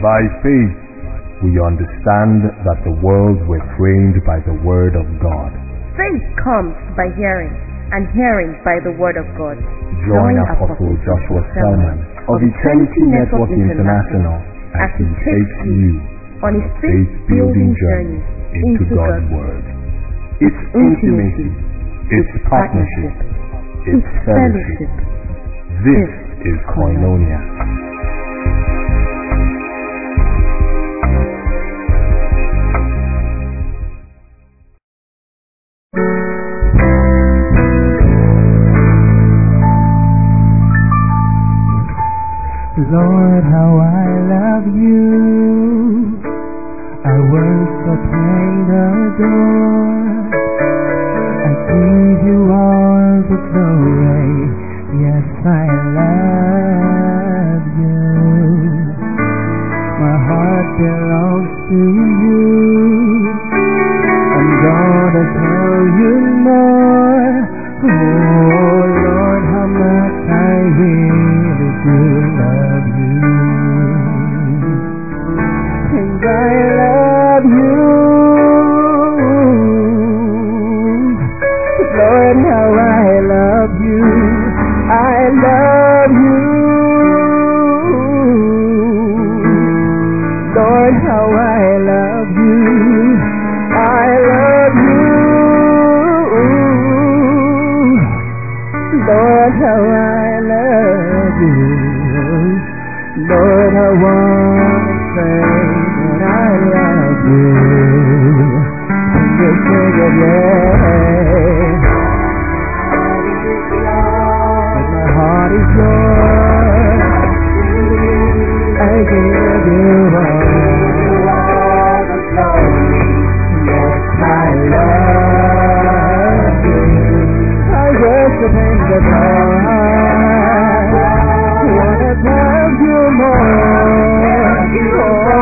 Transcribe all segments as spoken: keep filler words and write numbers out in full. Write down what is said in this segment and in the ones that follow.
By faith, we understand that the worlds were framed by the word of God. Faith comes by hearing, and hearing by the word of God. Join Apostle Joshua Selman of Eternity Network International as he takes you on his faith-building journey into God's word. It's intimacy, it's partnership, it's fellowship. This is Koinonia. Lord, how I love you, I worship and adore, I give you all the glory, yes, I love you, my heart belongs to you, I'm gonna tell you more, oh Lord, how much I really do love you. And I love you, Lord, how I love you, I love you, Lord, how I love you, I love you, Lord, how I love you, Lord, I want to say that I love you. Just sing it, yeah. But my heart is yours. I give you all the glory. Yes, I love you. I worship and adore. Wanna love you more. You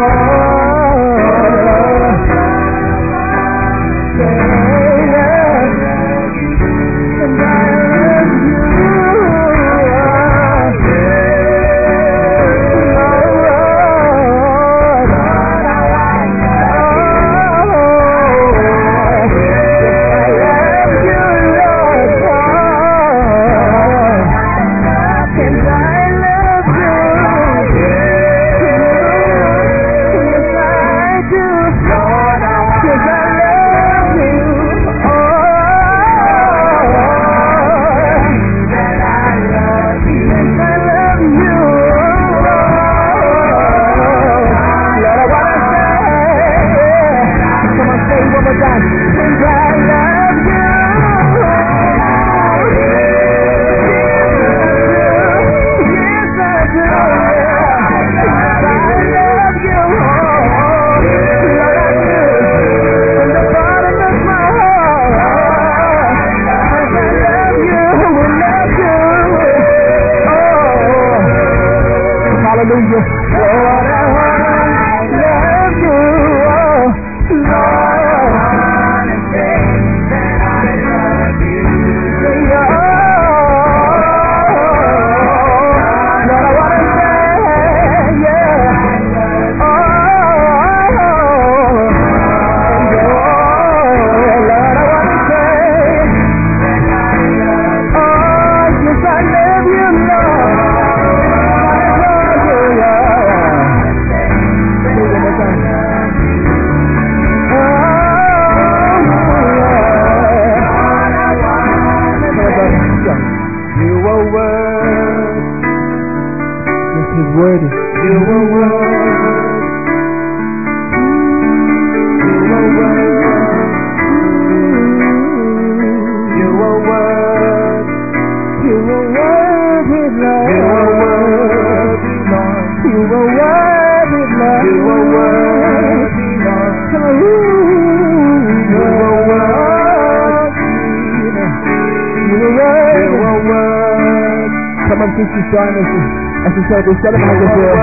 as we say, we celebrate this year.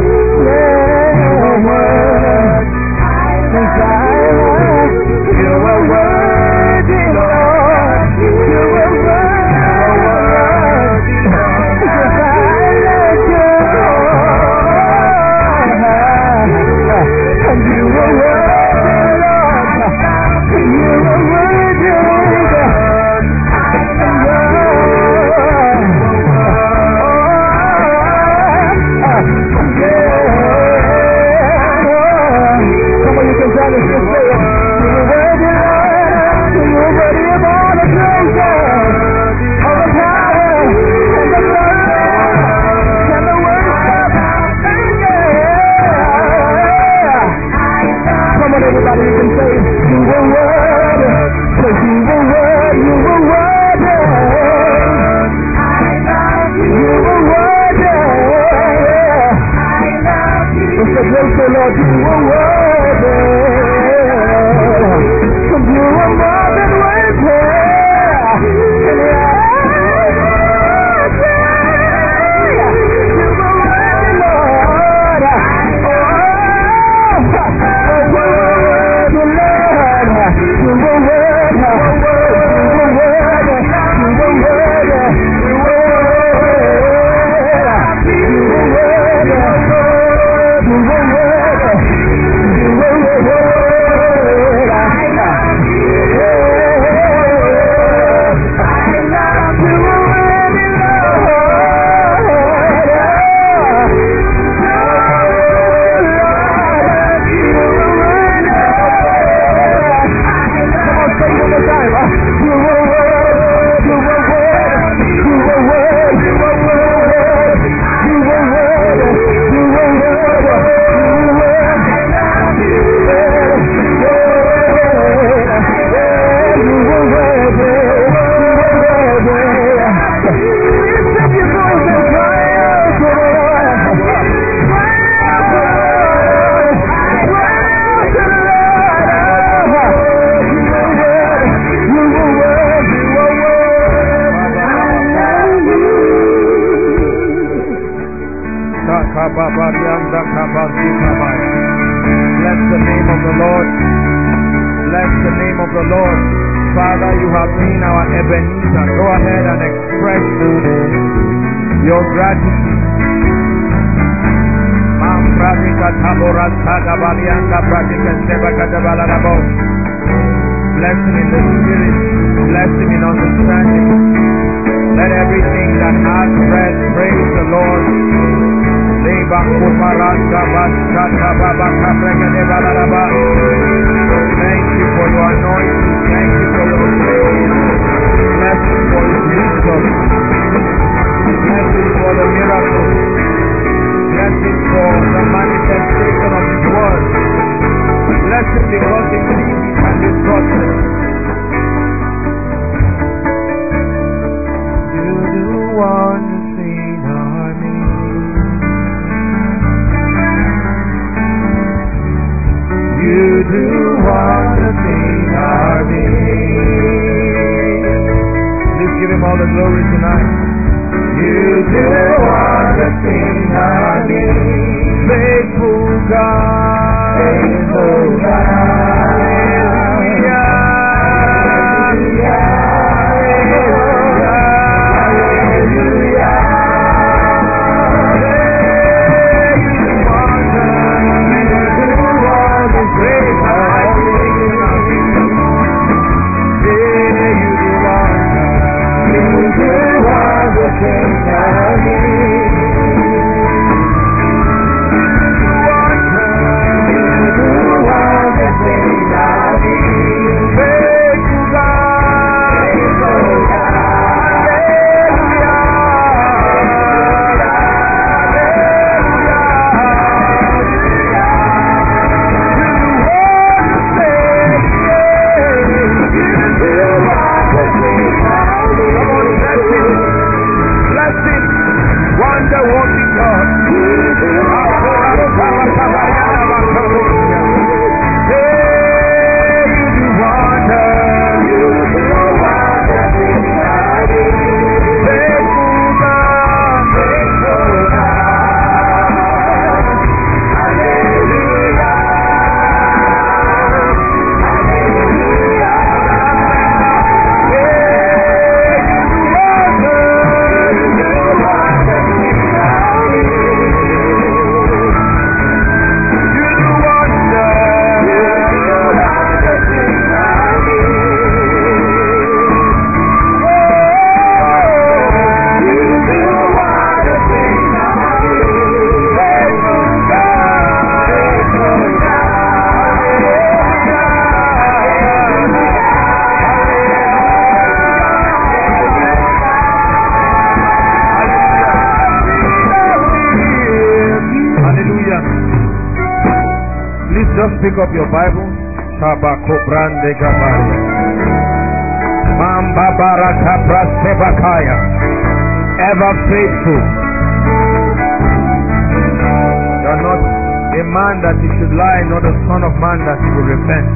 You are were worthy, 'cause you were worthy, you were worthy. I love you. You were worthy. I love you. It's a grace, oh Lord, you were worthy. 'Cause you were more than worthy. Bless the name of the Lord. Bless the name of the Lord. Father, you have been our Ebenezer. Go ahead and express your gratitude. Bless him in the spirit. Bless him in understanding. Let everything that has breath praise the Lord. Thank you for your anointing. Thank you for your grace. Bless him for his wisdom. Bless him for the miracles. Bless him for the manifestation of his word. Bless him because indeed he can be trusted. You do wonders in our midst. You do wonders in our midst. Please give him all the glory tonight. You do wonders in our midst. Faithful God, faithful God. Hallelujah. Pick up your Bible Sabako Brande Gabari. Mamba Baraka Prastebakaya. Ever faithful. You are not a man that he should lie, not a son of man that he will repent.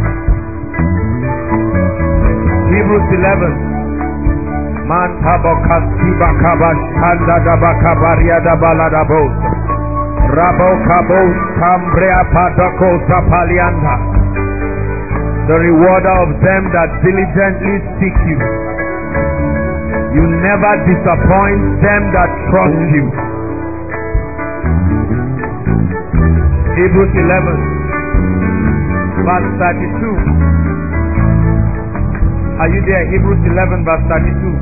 Hebrews eleven. Man tabokas tibakabash kanda dabakabaria dabaladabos. Rabo kabos kambrea patako sapalianda. The rewarder of them that diligently seek you. You never disappoint them that trust you. Hebrews eleven, verse thirty-two. Are you there? Hebrews eleven, verse thirty-two.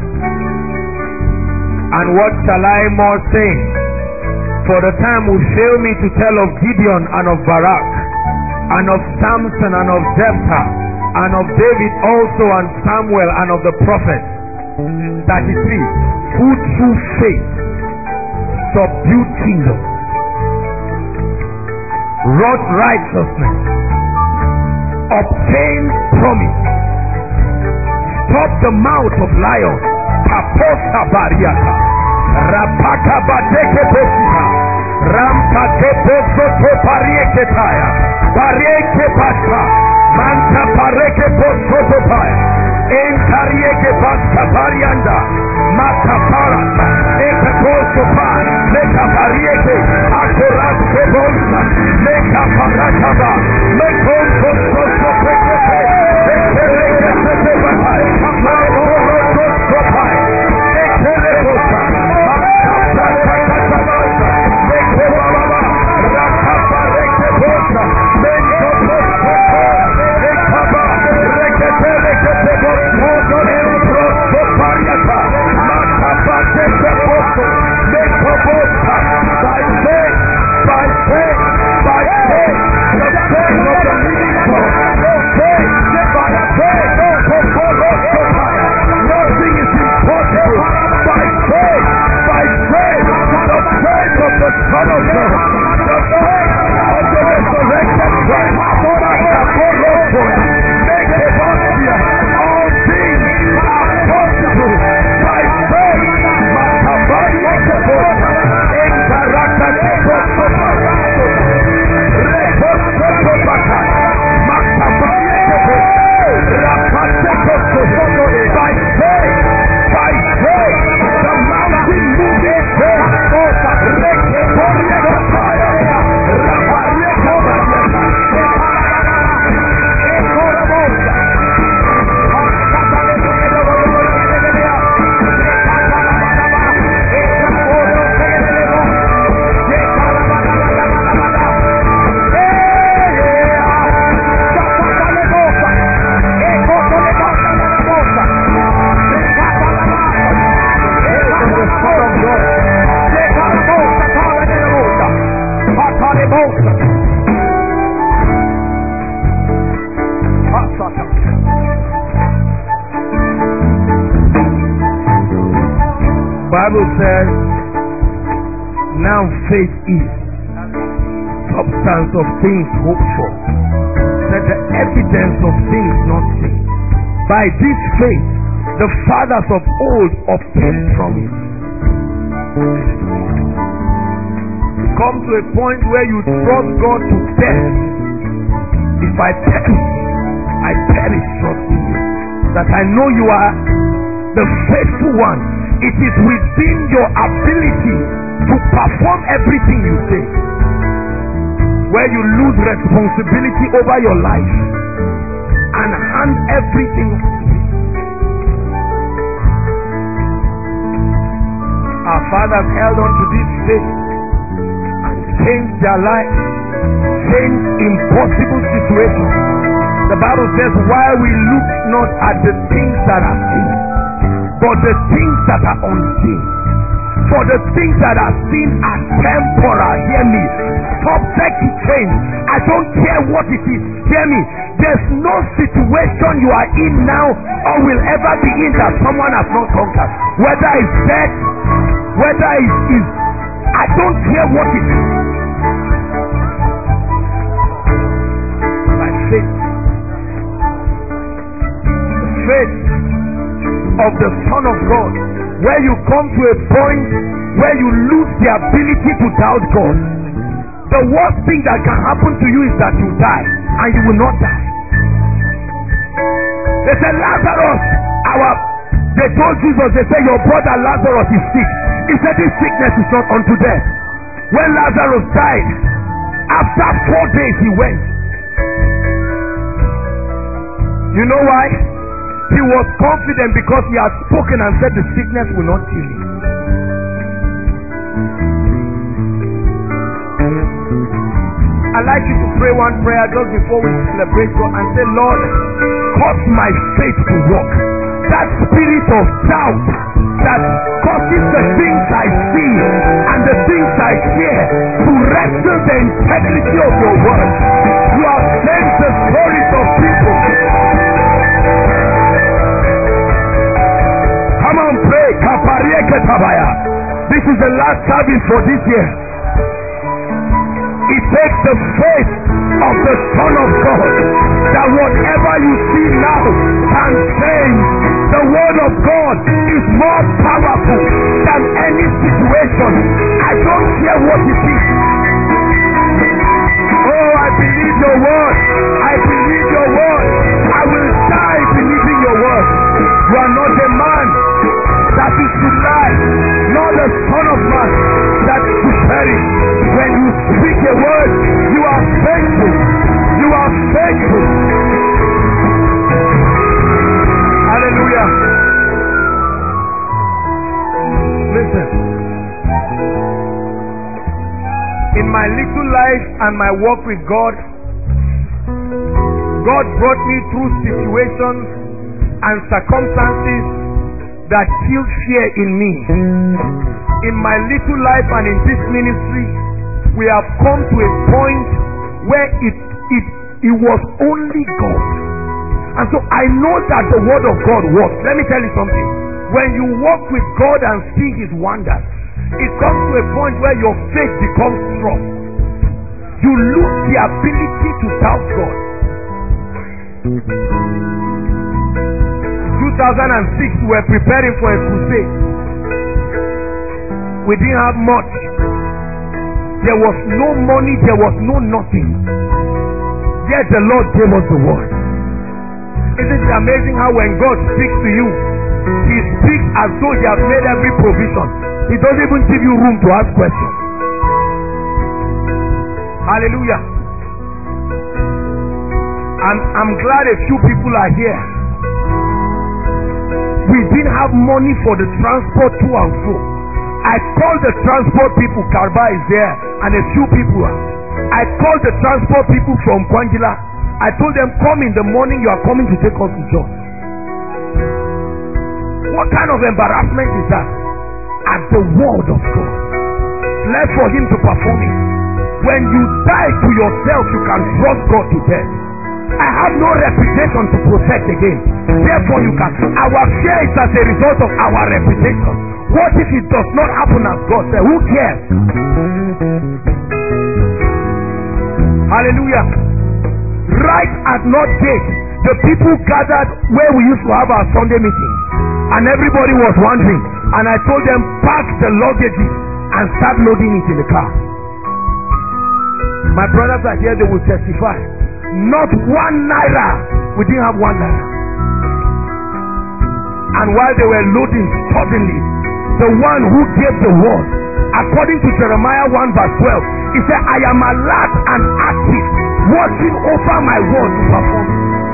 And what shall I more say? For the time will fail me to tell of Gideon and of Barak, and of Samson and of Jephthah, and of David also, and Samuel, and of the prophets. thirty-three. Who through faith subdued kingdoms, wrought righteousness, obtained promise, stopped the mouth of lions, kaposa bariata, rapaka bateke posita, rampake posoto parieketaya, parieke pasha, manta pareke posoto paya, entarieke pasta parianda, mata parata, eke poso pa, meka parieke, akoras kebolsa, meka parataba, mekon posoto pekepe, ekereke pekepe, makoro poso paya, ekereke posa, makata kakatabaza, mekebaba, rakapareke posa, meko poso paya, ekaba, rekete rekete poso, empro sopariata, makapa teke poso, meko posa, by faith, by faith, by faith, the faith of the living God, faith, by faith, nothing is impossible, by faith, by faith, the faith of the Son of God, the faith of the resurrected Christ, make a bastion, all things are possible, by faith, Makabari Ekebosa, Enkaraka Ekebosa, Rekosokobakai, Makabari Ekebosa, Rapatekoso, by faith, by faith, the mountain moving faith, Rekebori Ekebaya, Rapari Ekebaya, Ekorobosa, Bible says, now faith is substance of things hoped for, that the evidence of things not seen. By this faith, the fathers of old obtained promise. Come to a point where you trust God to death. If I perish, I perish trusting you. That I know you are the faithful one. It is within your ability to perform everything you say. Where you lose responsibility over your life and hand everything to Him. Our fathers held on to this faith and changed their life, changed impossible situations. The Bible says, while we look not at the things that are seen, but the things that are unseen. For the things that are seen are temporal. Hear me. Subject to change. I don't care what it is. Hear me. There's no situation you are in now or will ever be in that someone has not conquered. Whether it's death, whether it is, I don't care what it is. By faith, of the Son of God, where you come to a point where you lose the ability to doubt God. The worst thing that can happen to you is that you die, and you will not die. They said, Lazarus, our they told Jesus, they said, your brother Lazarus is sick. He said, this sickness is not unto death. When Lazarus died, after four days he went. You know why? He was confident because he had spoken and said the sickness will not kill him. I'd like you to pray one prayer just before we celebrate God and say, Lord, cause my faith to work. That spirit of doubt that causes the things I see and the things I hear to wrestle the integrity of your word. You have changed the stories of people. Come on, pray. This is the last service for this year. It takes the faith of the Son of God that whatever you see now can change. The word of God is more powerful than any situation. I don't care what it is. Oh, I believe your word. I believe your word. I will die believing your word. You are not a man that is to lie, nor the Son of Man that is to perish. When you speak a word, you are faithful. You are faithful. Hallelujah. Listen. In my little life and my walk with God, God brought me through situations and circumstances that killed fear in me. In my little life and in this ministry, we have come to a point where it it it was only God. And so I know that the word of God works. Let me tell you something. When you walk with God and see his wonders, it comes to a point where your faith becomes strong. You lose the ability to doubt God. two thousand six, we were preparing for a crusade. We didn't have much. There was no money, there was no nothing. Yet the Lord gave us the word. Isn't it amazing how when God speaks to you, he speaks as though he has made every provision. He doesn't even give you room to ask questions. Hallelujah. I'm, I'm glad a few people are here. We didn't have money for the transport to and fro. I called the transport people, Karba is there, and a few people. I called the transport people from Kwangila. I told them, come in the morning, you are coming to take us to church. What kind of embarrassment is that? At the word of God. Left for him to perform it. When you die to yourself, you can trust God to death. I have no reputation to protect again. Therefore you can. Our fear is as a result of our reputation. What if it does not happen as God said? Who cares? Hallelujah. Right at North Gate, the people gathered where we used to have our Sunday meeting. And everybody was wondering. And I told them, pack the luggage and start loading it in the car. My brothers are here, they will testify. Not one naira. We didn't have one naira. And while they were loading, suddenly, the one who gave the word, according to Jeremiah one verse twelve, he said, I am alert and active, watching over my word to perform.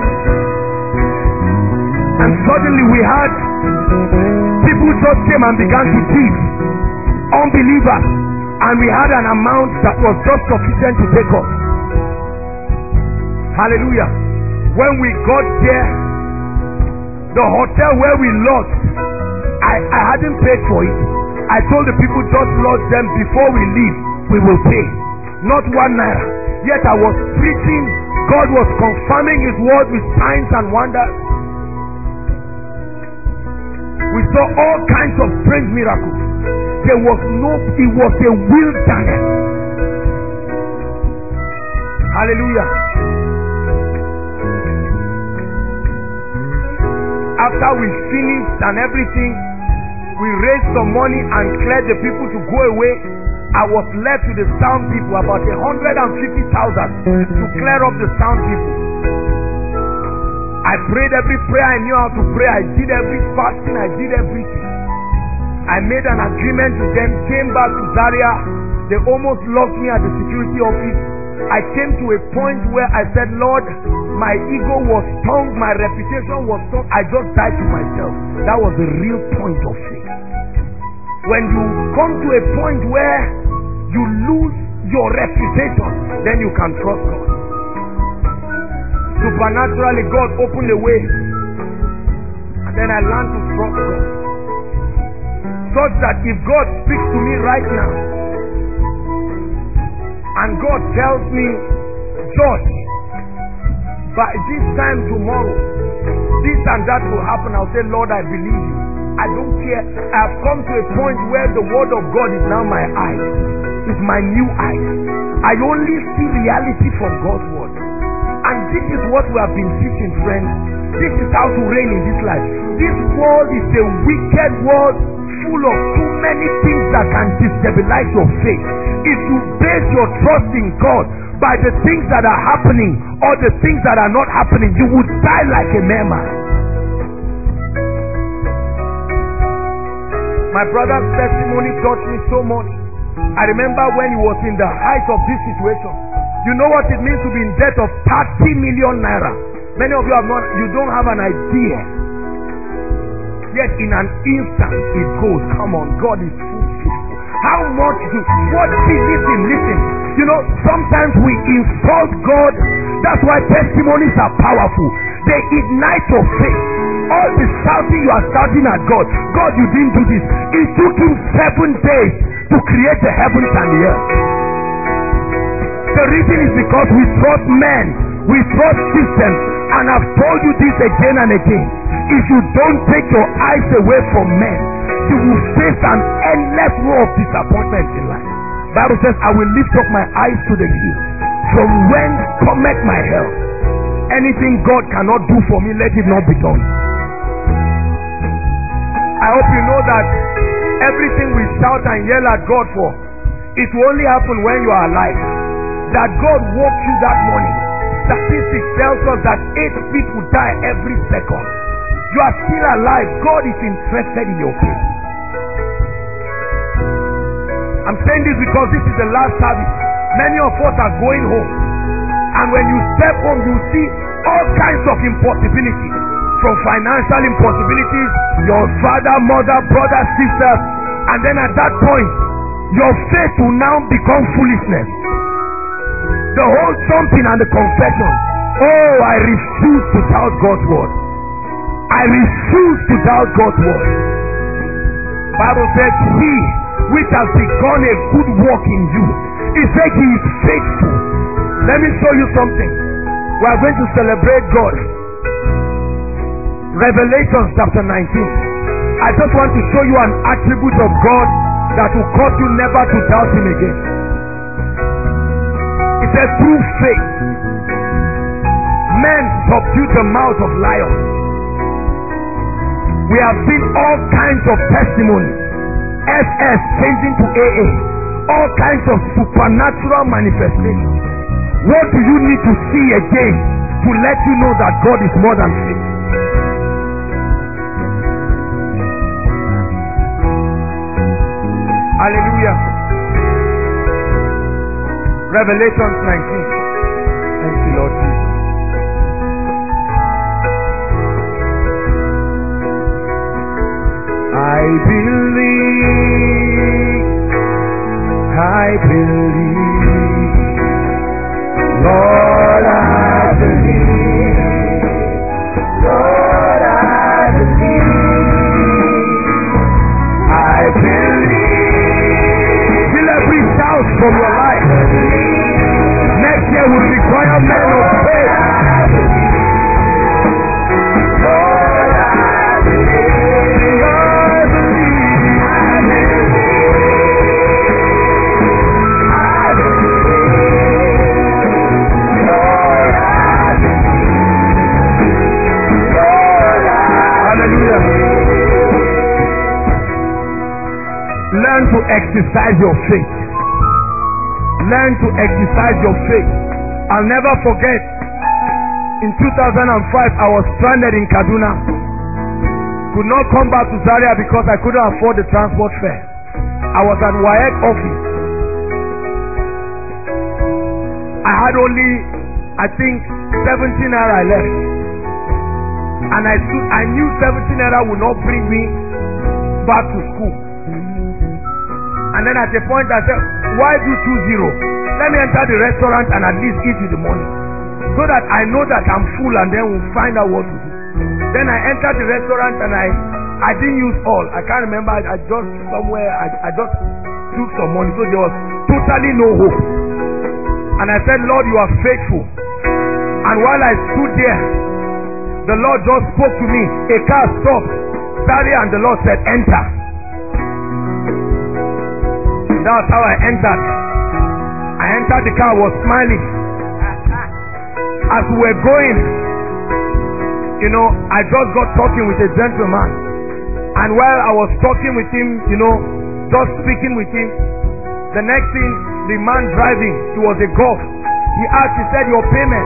And suddenly we had people just came and began to teach, unbelievers, and we had an amount that was just sufficient to take us. Hallelujah. When we got there, the hotel where we lodged, I, I hadn't paid for it. I told the people, just lodge them before we leave, we will pay. Not one naira. Yet I was preaching, God was confirming his word with signs and wonders. We saw all kinds of strange miracles. There was no, it was a wilderness. Hallelujah. After we finished and everything, we raised some money and cleared the people to go away. I was left with the sound people, about a hundred and fifty thousand, to clear up the sound people. I prayed every prayer I knew how to pray. I did every fasting. I did everything. I made an agreement with them, came back to Zaria. They almost locked me at the security office. I came to a point where I said, Lord, my ego was stung, my reputation was stung. I just died to myself. That was the real point of faith. When you come to a point where you lose your reputation, then you can trust God. Supernaturally, God opened the way, and then I learned to trust God. Such that if God speaks to me right now, and God tells me, Josh, by this time tomorrow, this and that will happen, I'll say, Lord, I believe you. I don't care. I have come to a point where the word of God is now my eye. It's my new eye. I only see reality from God's word. And this is what we have been teaching, friends. This is how to reign in this life. This world is a wicked world, full of too many things that can destabilize your faith. If you base your trust in God by the things that are happening or the things that are not happening, you would die like a mere man. My brother's testimony touched me so much. I remember when he was in the height of this situation. You know what it means to be in debt of thirty million naira. Many of you have not, you don't have an idea. Yet in an instant it goes. Come on, God is faithful. How much do, what is listen, listen. You know, sometimes we insult God. That's why testimonies are powerful. They ignite your faith. All the shouting you are shouting at God, God, you didn't do this. It took him seven days to create the heavens and the earth. The reason is because we trust men, we trust systems, and I've told you this again and again. If you don't take your eyes away from men, you will face an endless row of disappointments in life. Bible says, I will lift up my eyes to the hills. From whence cometh my help? Anything God cannot do for me, let it not be done. I hope you know that everything we shout and yell at God for, it will only happen when you are alive. That God woke you that morning. Statistics tells us that eight people die every second. You are still alive. God is interested in your faith. I'm saying this because this is the last service. Many of us are going home, and when you step home, you see all kinds of impossibilities. From financial impossibilities, your father, mother, brother, sister, and then at that point, your faith will now become foolishness. The whole trumping and the confession. Oh, I refuse to doubt God's word. I refuse to doubt God's word. Bible says, he which has begun a good work in you, he said he is faithful. Let me show you something. We are going to celebrate God. Revelation chapter nineteen. I just want to show you an attribute of God that will cause you never to doubt him again. It says, through faith, men subdued the mouth of lions. We have seen all kinds of testimonies. S S changing to A A. All kinds of supernatural manifestations. What do you need to see again to let you know that God is more than faith? Hallelujah. Revelation nineteen. Thank you, Lord Jesus. I believe, I believe, Lord, I believe, Lord, I believe, I believe. Till every shout from your life. Next year will require men of faith. Lord, I believe, I believe, I believe, Lord, I believe, Lord, I Learn to exercise your faith. Learn to exercise your faith. I'll never forget, in two thousand five, I was stranded in Kaduna. Could not come back to Zaria because I couldn't afford the transport fare. I was at W A E C office. I had only, I think, seventeen naira left. And I stood, I knew seventeen naira would not bring me back to school. And then at a point I said, why do two zero? Let me enter the restaurant and at least eat with the money, so that I know that I'm full, and then we'll find out what to do. Then I entered the restaurant and I I didn't use all. I can't remember. I, I just somewhere I, I just took some money, so there was totally no hope. And I said, Lord, you are faithful. And while I stood there, the Lord just spoke to me. A car stopped, Zaria, and the Lord said, enter. That's how I entered. I entered the car, was smiling. As we were going, you know, I just got talking with a gentleman. And while I was talking with him, you know, just speaking with him, the next thing, the man driving, he was a Golf. He asked, he said, your payment.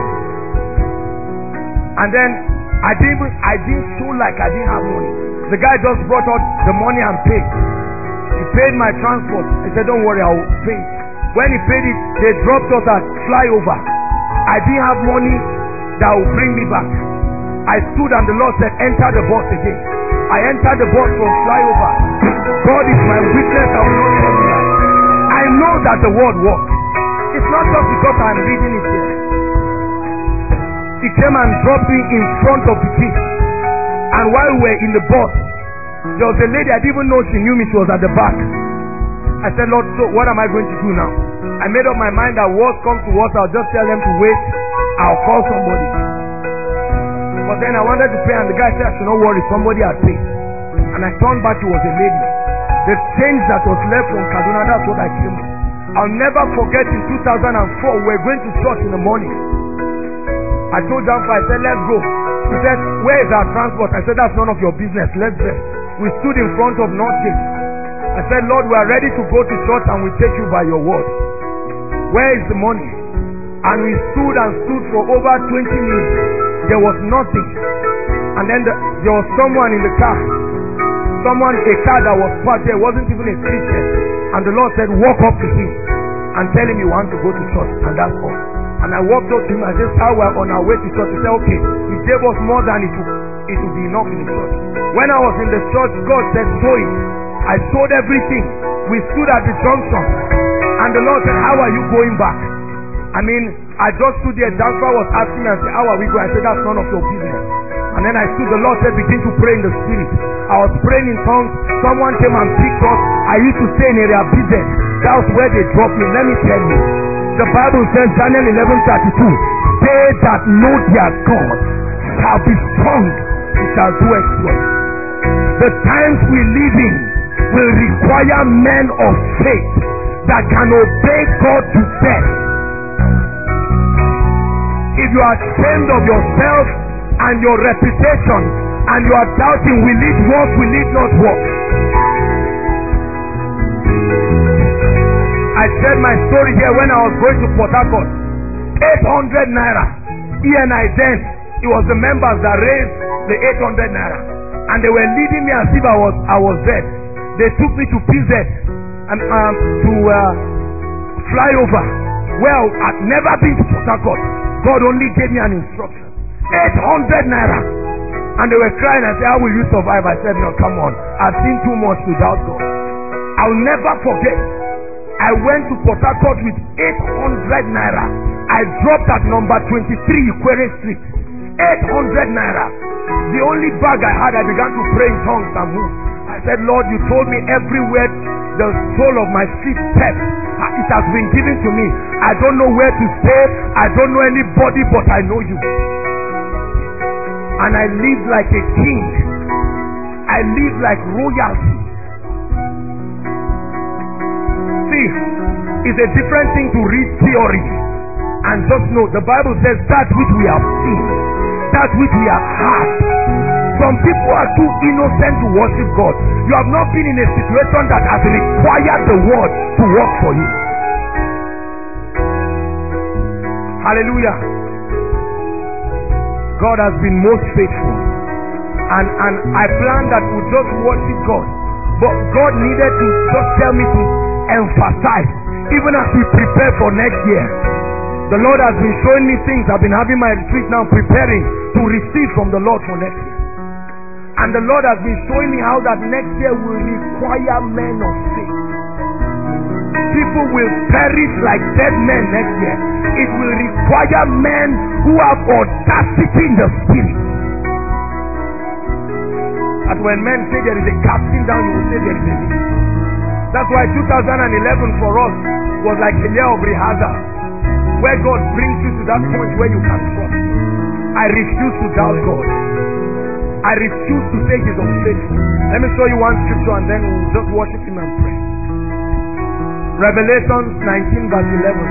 And then I didn't, I didn't show like I didn't have money. The guy just brought out the money and paid. He paid my transport. He said, don't worry, I will pay. When he paid it, they dropped us at flyover. I didn't have money that will bring me back. I stood and the Lord said, enter the bus again. I entered the bus from flyover. God is my witness, I will not tell you that. I know that the word works. It's not just because I'm reading it here. He came and dropped me in front of the gate. And while we were in the bus, there was a lady, I didn't even know she knew me, she was at the back. I said, Lord, so what am I going to do now? I made up my mind that worst comes to worst, I'll just tell them to wait. I'll call somebody. But then I wanted to pay, and the guy said, I should not worry, somebody had paid. And I turned back, it was a lady. The change that was left from Kaduna, that's what I came with. I'll never forget, in two thousand four, we were going to church in the morning. I told Janfa, I said, let's go. He said, where is our transport? I said, that's none of your business, let's go. We stood in front of Northgate. I said, Lord, we are ready to go to church and we take you by your word. Where is the money? And we stood and stood for over twenty minutes. There was nothing. And then the, there was someone in the car. Someone, a car that was parked there, wasn't even a Christian. And the Lord said, walk up to him and tell him you want to go to church. And that's all. And I walked up to him and just how we are on our way to church. He said, okay, he gave us more than it would, it would be enough in the church. When I was in the church, God said, sow it. I sold everything. We stood at the junction. And the Lord said, how are you going back? I mean, I just stood there. Jasper was asking me, I said, how are we going? I said, that's none of your business. And then I stood, the Lord said, begin to pray in the spirit. I was praying in tongues. Someone came and picked us. I used to stay in area business. That was where they dropped me. Let me tell you. The Bible says, Daniel eleven thirty-two, they that know their God shall be strong, and shall do exploits. The times we live in will require men of faith that can obey God to death. If you are ashamed of yourself and your reputation and you are doubting, will it work, will it not work? I shared my story here when I was going to Port Harcourt. eight hundred naira. E N I then, it was the members that raised the eight hundred naira. And they were leading me as if I was, I was dead. They took me to P Z and um, to uh, flyover, where I'd never been to Port Harcourt. God only gave me an instruction. eight hundred naira. And they were crying and said, how will you survive? I said, no, come on. I've seen too much without God. I'll never forget. I went to Port Harcourt with eight hundred naira. I dropped at number twenty-three Ikwere Street. eight hundred naira. The only bag I had, I began to pray in tongues and move. I said, Lord, you told me everywhere the sole of my feet steps, it has been given to me. I don't know where to stay. I don't know anybody, but I know you. And I live like a king. I live like royalty. See, it's a different thing to read theory and just know. The Bible says that which we have seen, that which we have heard, Some people are too innocent to worship God. You have not been in a situation that has required the word to work for you. Hallelujah. God has been most faithful. And, and I planned that we just worship God. But God needed to just tell me to emphasize, even as we prepare for next year. The Lord has been showing me things. I've been having my retreat now, preparing to receive from the Lord for next year. And the Lord has been showing me how that next year will require men of faith. People will perish like dead men next year. It will require men who have audacity in the spirit. That when men say there is a casting down, you will say there is a lift. That's why two thousand eleven for us was like a year of rehearsal, where God brings you to that point where you can trust. I refuse to doubt God. I refuse to say He's unfaithful. Let me show you one scripture and then we'll just worship Him and pray. Revelation nineteen verse eleven.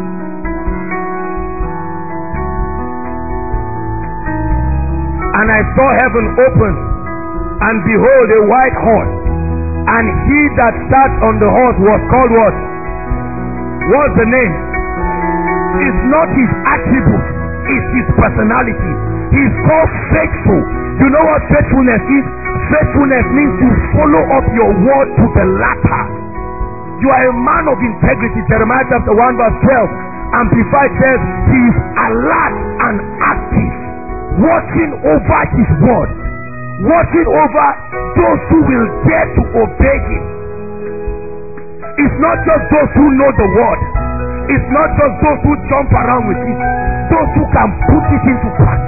And I saw heaven open, and behold a white horse, and he that sat on the horse was called what? What's the name? It's not his attribute, it's his personality. He's called faithful. You know what faithfulness is? Faithfulness means you follow up your word to the latter. You are a man of integrity. Jeremiah chapter one verse twelve. Amplified says he is alert and active, watching over his word, watching over those who will dare to obey him. It's not just those who know the word. It's not just those who jump around with it. Those who can put it into practice.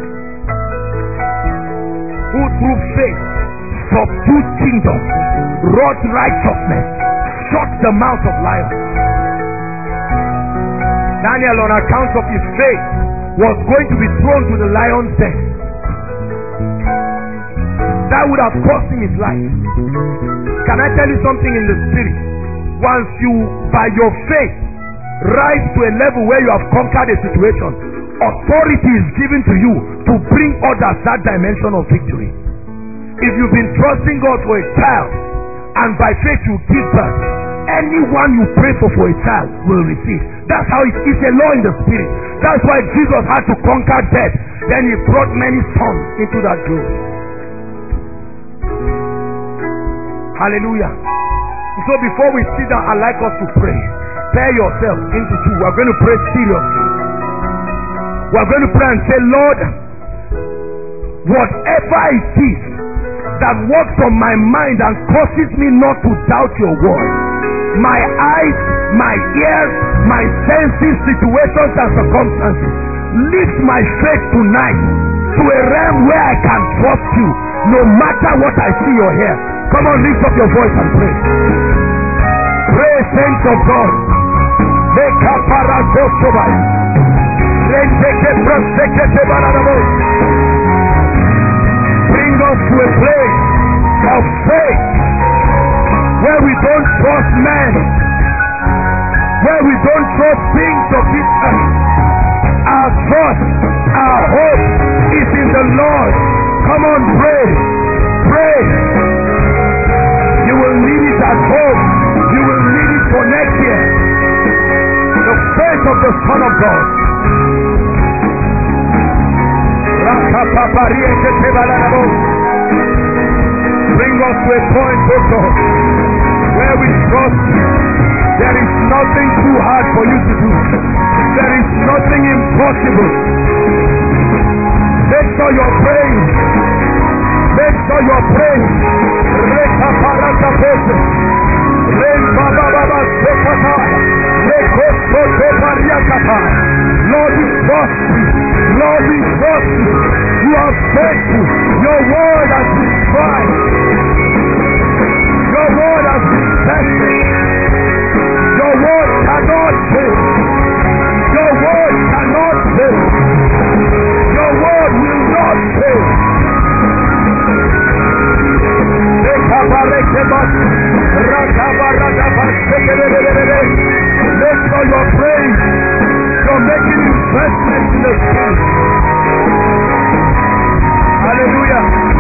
Who through faith subdued kingdoms, wrought righteousness, shut the mouth of lions. Daniel, on account of his faith, was going to be thrown to the lion's den. That would have cost him his life. Can I tell you something in the spirit? Once you, by your faith, rise to a level where you have conquered a situation, authority is given to you to bring others that dimension of victory. If you've been trusting God for a child, and by faith you give birth, anyone you pray for for a child will receive. That's how it is, a law in the spirit. That's why Jesus had to conquer death. Then he brought many sons into that glory. Hallelujah. So before we sit down, I'd like us to pray. Pair yourself into two. We're going to pray seriously. We're going to pray and say, Lord, whatever it is that works on my mind and causes me not to doubt your word, my eyes, my ears, my senses, situations and circumstances, lift my faith tonight to a realm where I can trust you no matter what I see or hear. Come on, lift up your voice and pray. Pray, saints of God. Bring us to a place of faith where we don't trust men, where we don't trust things of this earth. Our trust, our hope is in the Lord. Come on, pray, pray. You will need it at home. You will need it for next year. The faith of the Son of God. Bring us to a point, O God, where we trust you. There is nothing too hard for you to do. There is nothing impossible. Make sure you're praying. Make sure you're praying. Reka parata pose. Reka baba sekata. Reko sote pariakata. Lord, we trust you. Lord, we trust you. You are faithful. Your word has been tried. Your word has been tested. Your word cannot fail. Your word cannot fail. Your word will not fail. Make sure you're praying. You're making investments in the spirit. Hallelujah.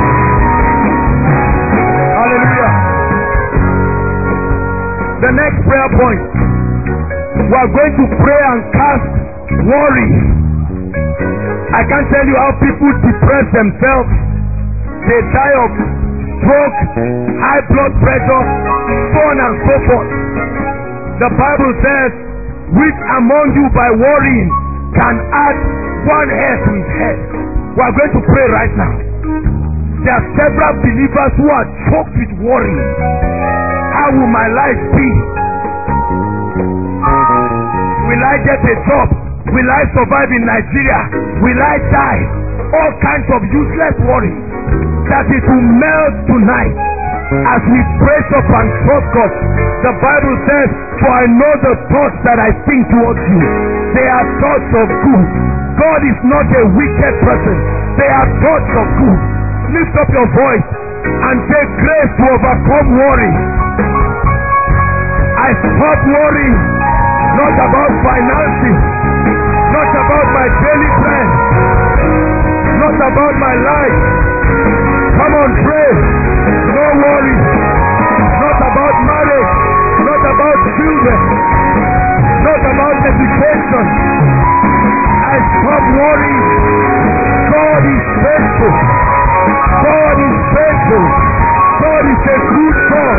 The next prayer point, we are going to pray and cast worry. I can't tell you how people depress themselves. They die of stroke, high blood pressure, so on and so forth. The Bible says, which among you by worrying can add one hair to his head? We are going to pray right now. There are several believers who are choked with worry. How will my life be? Will I get a job? Will I survive in Nigeria? Will I die? All kinds of useless worry. That it will melt tonight as we praise up and trust God. The Bible says, for I know the thoughts that I think towards you. They are thoughts of good. God is not a wicked person. They are thoughts of good. Lift up your voice and take grace to overcome worry. I stop worrying, not about finances, not about my daily bread, not about my life. Come on, pray. No worry. Not about marriage, not about children, not about education. I stop worrying. God is faithful. God is faithful. God is a good God.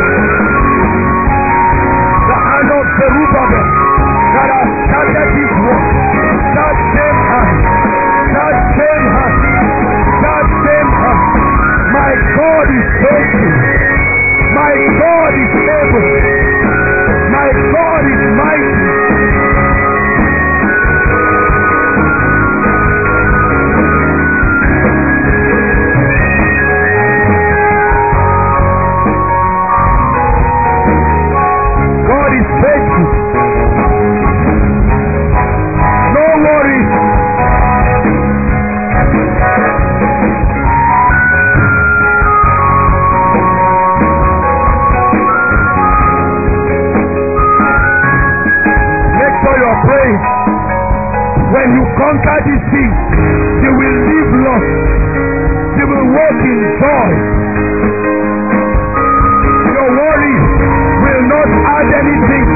The hand of Zerubbabel that has started his work, that same hand, that same hand, that same hand. My God is faithful. My God is able. My God is mighty. God is faithful. No worries. When you conquer this thing, you will live long. You will walk in joy. Your worry will not add anything.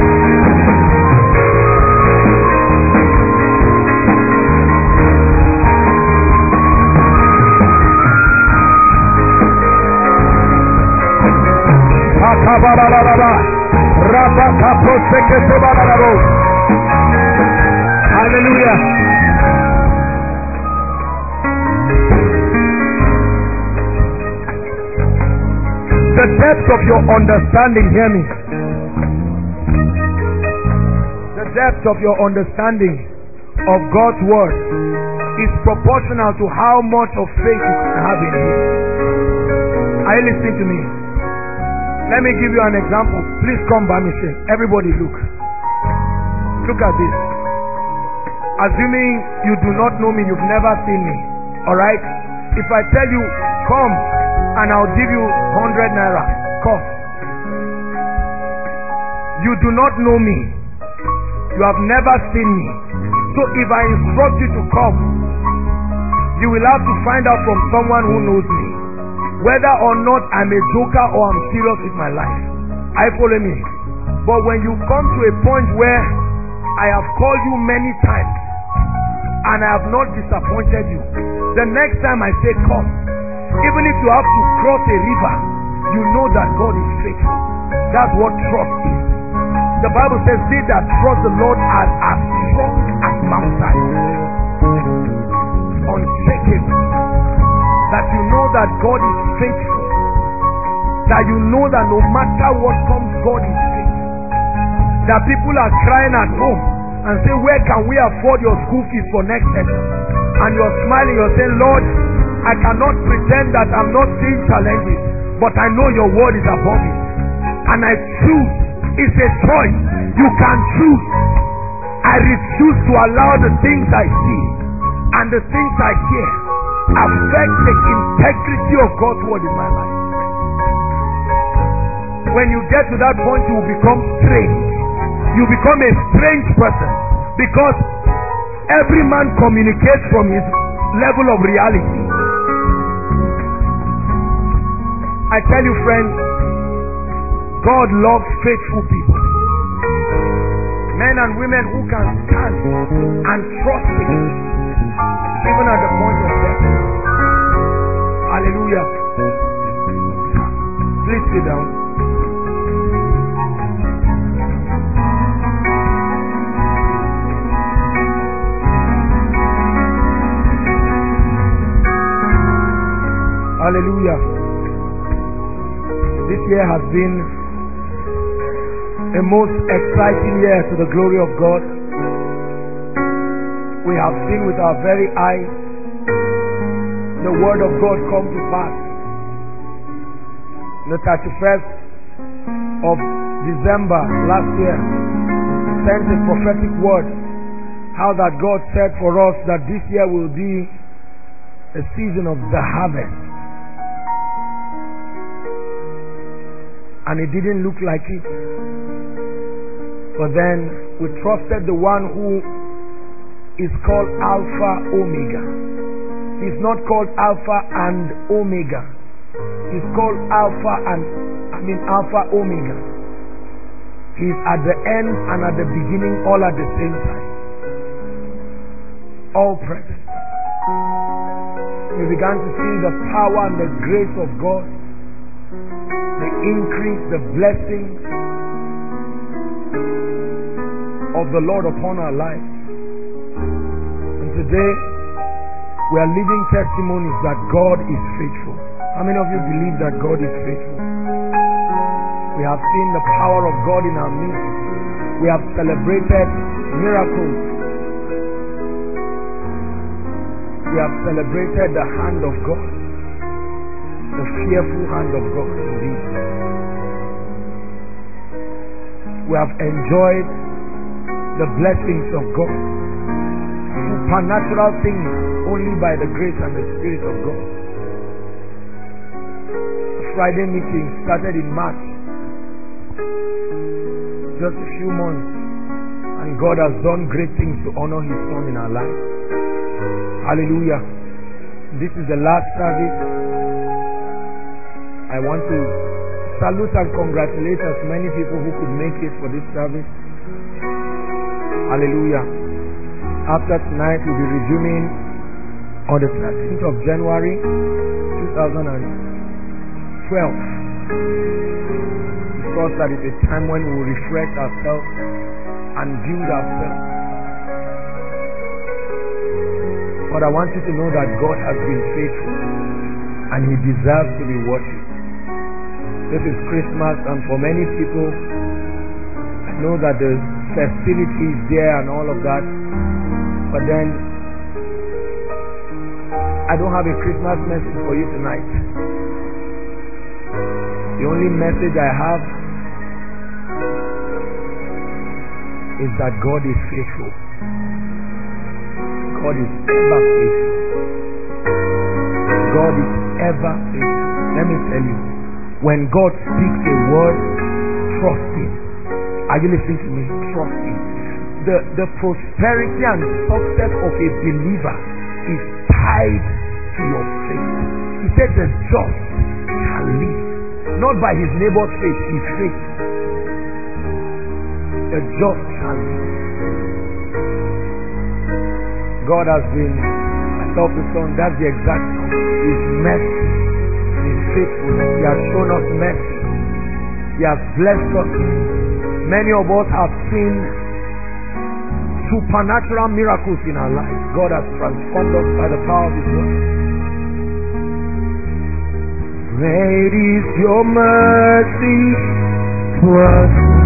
Hallelujah. The depth of your understanding, hear me. The depth of your understanding of God's word is proportional to how much of faith you can have in Him. Are you listening to me? Let me give you an example. Please come by me, Shane. Everybody look. Look at this. Assuming you do not know me, you've never seen me. Alright? If I tell you, come and I'll give you one hundred naira. Come. You do not know me. You have never seen me. So if I instruct you to come, you will have to find out from someone who knows me whether or not I'm a joker or I'm serious with my life. I follow me. But when you come to a point where I have called you many times and I have not disappointed you, the next time I say come, even if you have to cross a river, you know that God is faithful. That's what trust is. The Bible says, they that trust the Lord are as strong as mountains, unshakable. That you know that God is faithful. That you know that no matter what comes, God is faithful. That people are crying at home and say, where can we afford your school fees for next session? And you're smiling, you're saying, Lord, I cannot pretend that I'm not seeing challenges, but I know your word is above it. And I choose. It's a choice. You can choose. I refuse to allow the things I see and the things I hear affect the integrity of God's word in my life. When you get to that point, you will become strange. You become a strange person, because every man communicates from his level of reality. I tell you, friend, God loves faithful people. Men and women who can stand and trust Him even at the point of death. Hallelujah. Please sit down. Hallelujah. This year has been a most exciting year to the glory of God. We have seen with our very eyes the word of God come to pass. The thirty-first of December last year sent a prophetic word, how that God said for us that this year will be a season of the harvest. And it didn't look like it. But then we trusted the one who is called Alpha Omega. He's not called Alpha and Omega. He's called Alpha and, I mean Alpha Omega. He's at the end and at the beginning all at the same time. All present. We began to see the power and the grace of God, the increase, the blessing of the Lord upon our lives. And today we are living testimonies that God is faithful. How many of you believe that God is faithful? We have seen the power of God in our midst. We have celebrated miracles. We have celebrated the hand of God, the fearful hand of God indeed. We have enjoyed the blessings of God, supernatural things only by the grace and the Spirit of God. The Friday meeting started in March, just a few months, and God has done great things to honor His Son in our lives. Hallelujah. This is the last service. I want to salute and congratulate as many people who could make it for this service. Hallelujah. After tonight, we'll be resuming on the thirteenth of January two thousand twelve. Because that is a time when we will refresh ourselves and build ourselves. But I want you to know that God has been faithful and He deserves to be worshipped. This is Christmas, and for many people, I know that the festivity is there and all of that, but then I don't have a Christmas message for you tonight. The only message I have is that God is faithful. God is ever faithful. God is ever faithful. Let me tell you, when God speaks a word, trust Him. Are you listening to me? Trust Him. The, the prosperity and success of a believer is tied to your faith. He said the just shall live, not by his neighbor's faith, his faith. The just shall live. God has been, I love the song, that's the exact song. His mercy, His faithfulness. He has shown us mercy. He has blessed us. Many of us have seen supernatural miracles in our lives. God has transformed us by the power of His word. Great is your mercy towards me.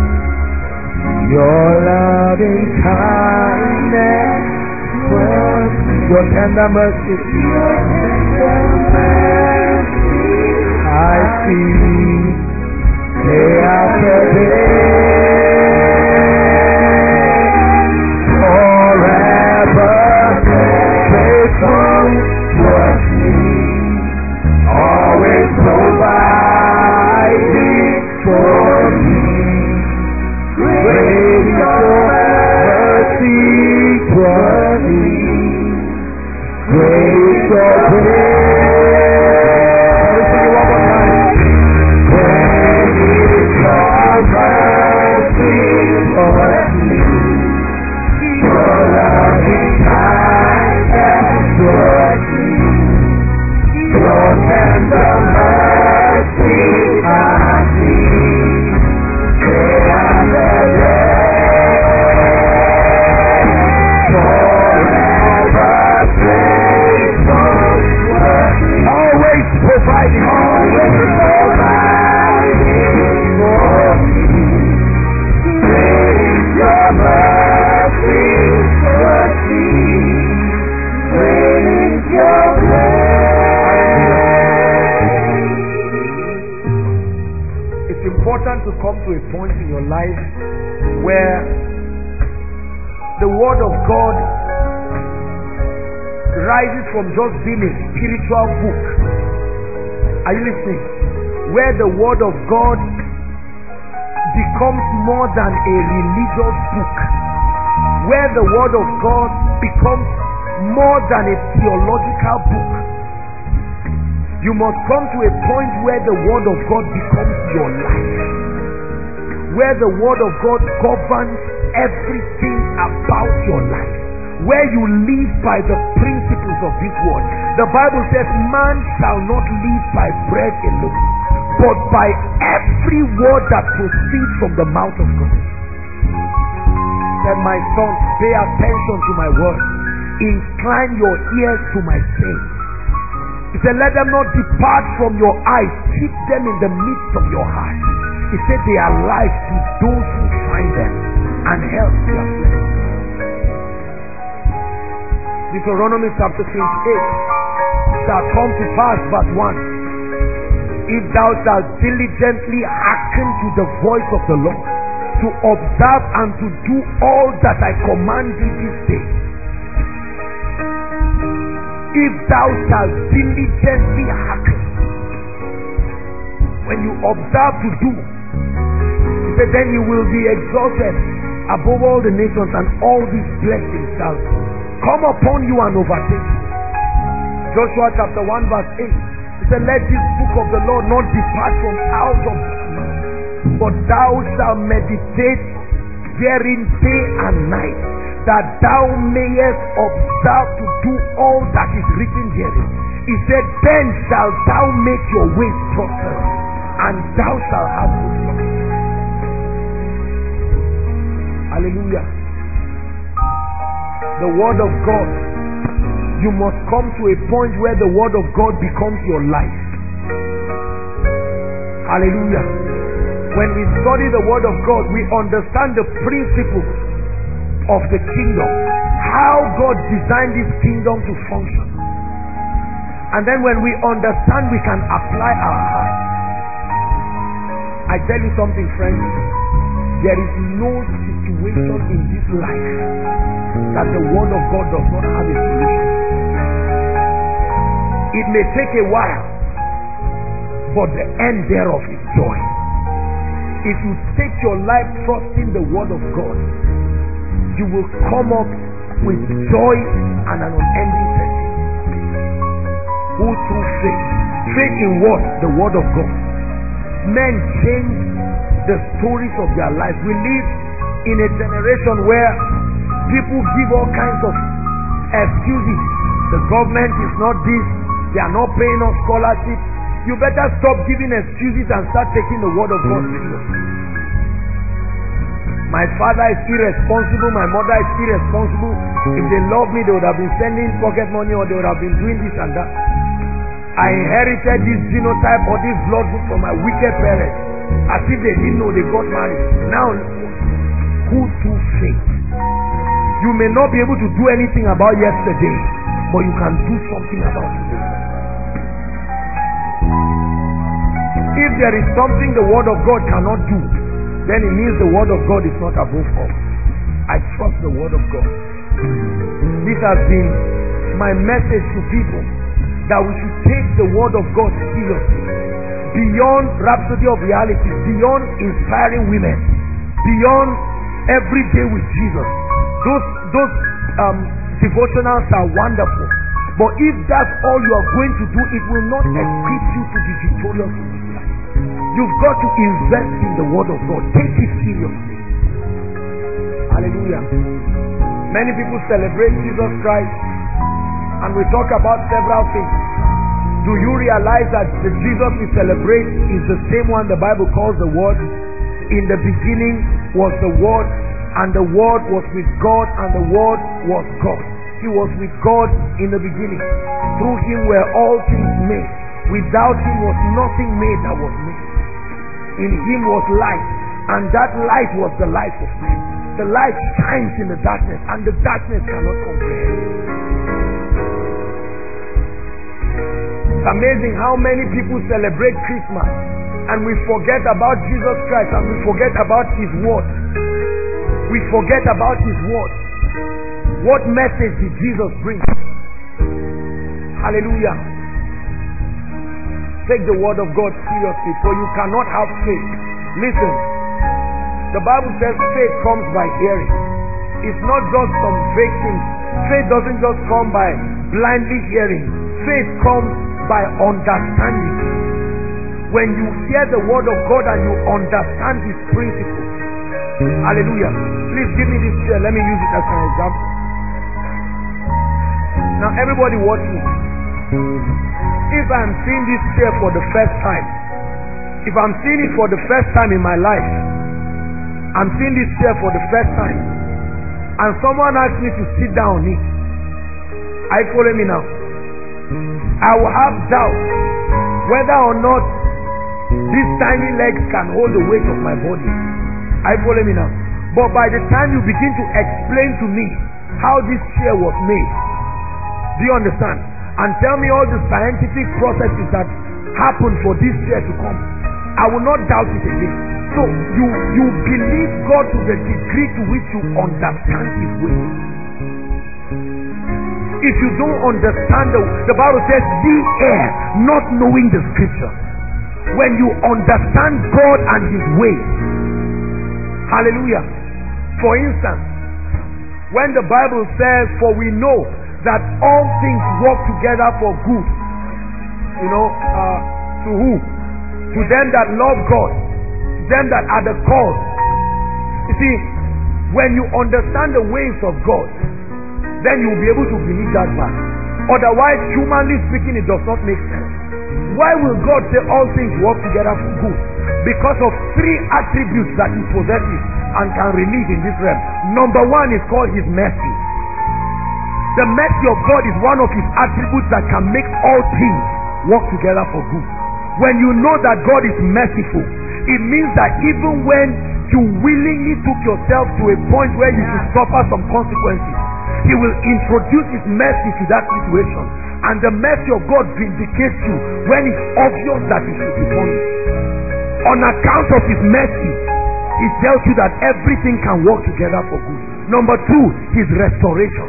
Your loving kindness towards me. Your tender mercy. Your tender mercy. I see day after day. Forever faithful towards me. Always providing for me. Great your mercy towards me. Great your grace. Let me sing it one more time. Great is to a point in your life where the Word of God rises from just being a spiritual book. Are you listening? Where the Word of God becomes more than a religious book. Where the Word of God becomes more than a theological book. You must come to a point where the Word of God becomes your life. Where the Word of God governs everything about your life. Where you live by the principles of this Word. The Bible says, man shall not live by bread alone, but by every word that proceeds from the mouth of God. Said, my son, pay attention to my word. Incline your ears to my saying. He said, let them not depart from your eyes. Keep them in the midst of your heart. He said, they are life to those who find them, and health to their flesh. Deuteronomy chapter twenty-eight. Shall come to pass, verse one. If thou shalt diligently hearken to the voice of the Lord, to observe and to do all that I command thee this day. If thou shalt diligently hearken, when you observe to do, he said, then you will be exalted above all the nations, and all these blessings shall come upon you and overtake you. Joshua chapter one verse eight. He said, let this book of the Lord not depart from out of thy mouth, but thou shalt meditate therein day and night, that thou mayest observe to do all that is written therein. He said, then shalt thou make your ways prosperous, and thou shalt have good luck. Hallelujah. The Word of God. You must come to a point where the Word of God becomes your life. Hallelujah. When we study the Word of God, we understand the principles of the kingdom. How God designed this kingdom to function. And then when we understand, we can apply our heart. I tell you something, friends. There is no situation in this life that the Word of God does not have a solution. It may take a while, but the end thereof is joy. If you take your life trusting the Word of God, you will come up with joy and an unending testimony. Who through faith, faith in what? The Word of God. Men change the stories of their life. We live in a generation where people give all kinds of excuses. The government is not this. They are not paying us scholarship. You better stop giving excuses and start taking the Word of God seriously. My father is irresponsible. My mother is irresponsible. If they love me, they would have been sending pocket money, or they would have been doing this and that. I inherited this genotype or this blood group from my wicked parents, as if they didn't know they got married. Now, who through faith? You may not be able to do anything about yesterday, but you can do something about today. If there is something the Word of God cannot do, then it means the Word of God is not above all. I trust the Word of God. This has been my message to people, that we should take the Word of God seriously. Beyond Rhapsody of Reality, beyond inspiring women, beyond every day with Jesus. Those, those um, devotionals are wonderful. But if that's all you are going to do, it will not equip you to be victorious in this life. You've got to invest in the Word of God. Take it seriously. Hallelujah. Many people celebrate Jesus Christ, and we talk about several things. Do you realize that the Jesus we celebrate is the same one the Bible calls the Word? In the beginning was the Word, and the Word was with God, and the Word was God. He was with God in the beginning. Through Him were all things made. Without Him was nothing made that was made. In Him was light, and that light was the light of men. The light shines in the darkness, and the darkness cannot comprehend. It's amazing how many people celebrate Christmas and we forget about Jesus Christ and we forget about His word. We forget about His word. What message did Jesus bring? Hallelujah. Take the word of God seriously, for you cannot have faith. Listen, the Bible says faith comes by hearing. It's not just some vague things. Faith doesn't just come by blindly hearing. Faith comes by understanding. When you hear the word of God and you understand His principles. Hallelujah. Please give me this chair. Let me use it as an example. Now everybody watch me. If I'm seeing this chair for the first time, if I'm seeing it for the first time in my life, I'm seeing this chair for the first time, and someone asks me to sit down on it, I follow me now. I will have doubt whether or not these tiny legs can hold the weight of my body. I follow me now. But by the time you begin to explain to me how this chair was made, do you understand? And tell me all the scientific processes that happened for this chair to come, I will not doubt it again. So you you believe God to the degree to which you understand His way. If you don't understand the, the Bible says, "Ye err, not knowing the Scripture." When you understand God and His ways, hallelujah. For instance, when the Bible says, "For we know that all things work together for good," you know, uh, to who? To them that love God, to them that are the called. You see, when you understand the ways of God, then you will be able to believe that verse. Otherwise, humanly speaking, it does not make sense. Why will God say all things work together for good? Because of three attributes that He possesses and can release in this realm. Number one is called His mercy. The mercy of God is one of His attributes that can make all things work together for good. When you know that God is merciful, it means that even when you willingly took yourself to a point where you should suffer some consequences, He will introduce His mercy to that situation, and the mercy of God vindicates you when it's obvious that you should be punished. On account of His mercy, He tells you that everything can work together for good. Number two, His restoration.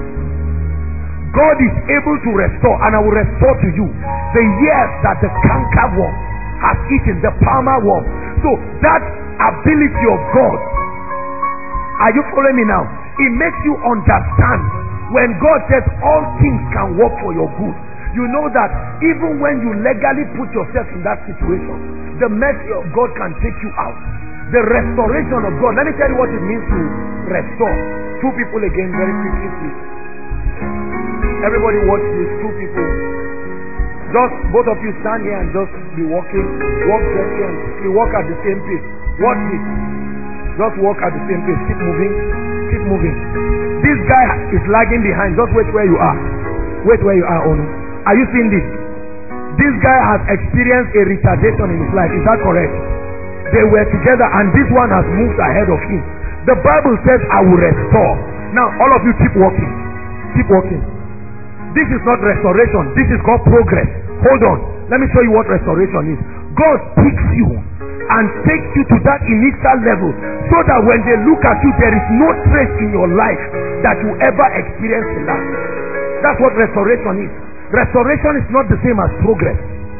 God is able to restore, and I will restore to you the years that the canker worm has eaten, the palmer worm. So that ability of God, are you following me now? It makes you understand when God says all things can work for your good. You know that even when you legally put yourself in that situation, the mercy of God can take you out. The restoration of God. Let me tell you what it means to restore. Two people again, very quickly, please. Everybody watch this. Two people. Just both of you stand here and just be walking. Walk gently and you walk at the same pace. Watch this. Just walk at the same pace. Keep moving. Keep moving. This guy is lagging behind. Just wait where you are. Wait where you are, Onu. Are you seeing this? This guy has experienced a retardation in his life. Is that correct? They were together and this one has moved ahead of him. The Bible says, "I will restore." Now, all of you keep walking. Keep walking. This is not restoration. This is called progress. Hold on. Let me show you what restoration is. God picks you and takes you to that initial level so that when they look at you, there is no trace in your life that you ever experienced in that. That's what restoration is. Restoration is not the same as progress.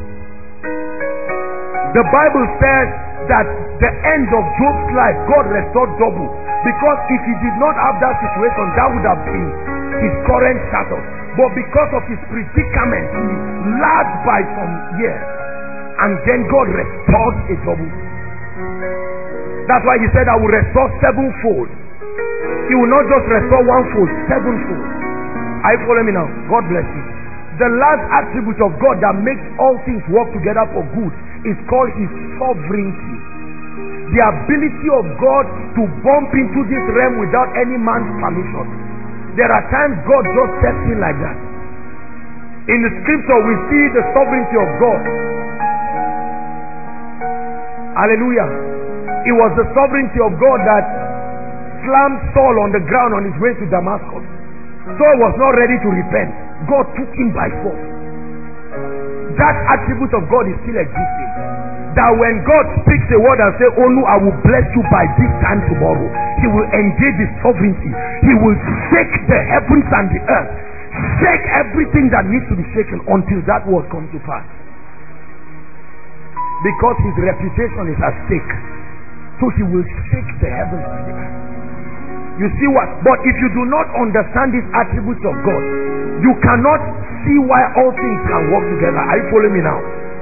The Bible says that the end of Job's life, God restored double. Because if he did not have that situation, that would have been his current status. But because of his predicament, he lagged by some years. And then God restored a double. That's why he said, "I will restore sevenfold." He will not just restore one fold, sevenfold. Are you following me now? God bless you. The last attribute of God that makes all things work together for good is called His sovereignty. The ability of God to bump into this realm without any man's permission. There are times God just steps in like that. In the scripture we see the sovereignty of God. Hallelujah. It was the sovereignty of God that slammed Saul on the ground on his way to Damascus. Saul was not ready to repent. God took him by force. That attribute of God is still existing. that when God speaks a word and say, oh no, I will bless you by this time tomorrow, he will engage his sovereignty. He will shake the heavens and the earth, shake everything that needs to be shaken until that word comes to pass. Because his reputation is at stake. So he will shake the heavens and the earth. You see what? But if you do not understand these attributes of God, you cannot see why all things can work together. Are you following me now?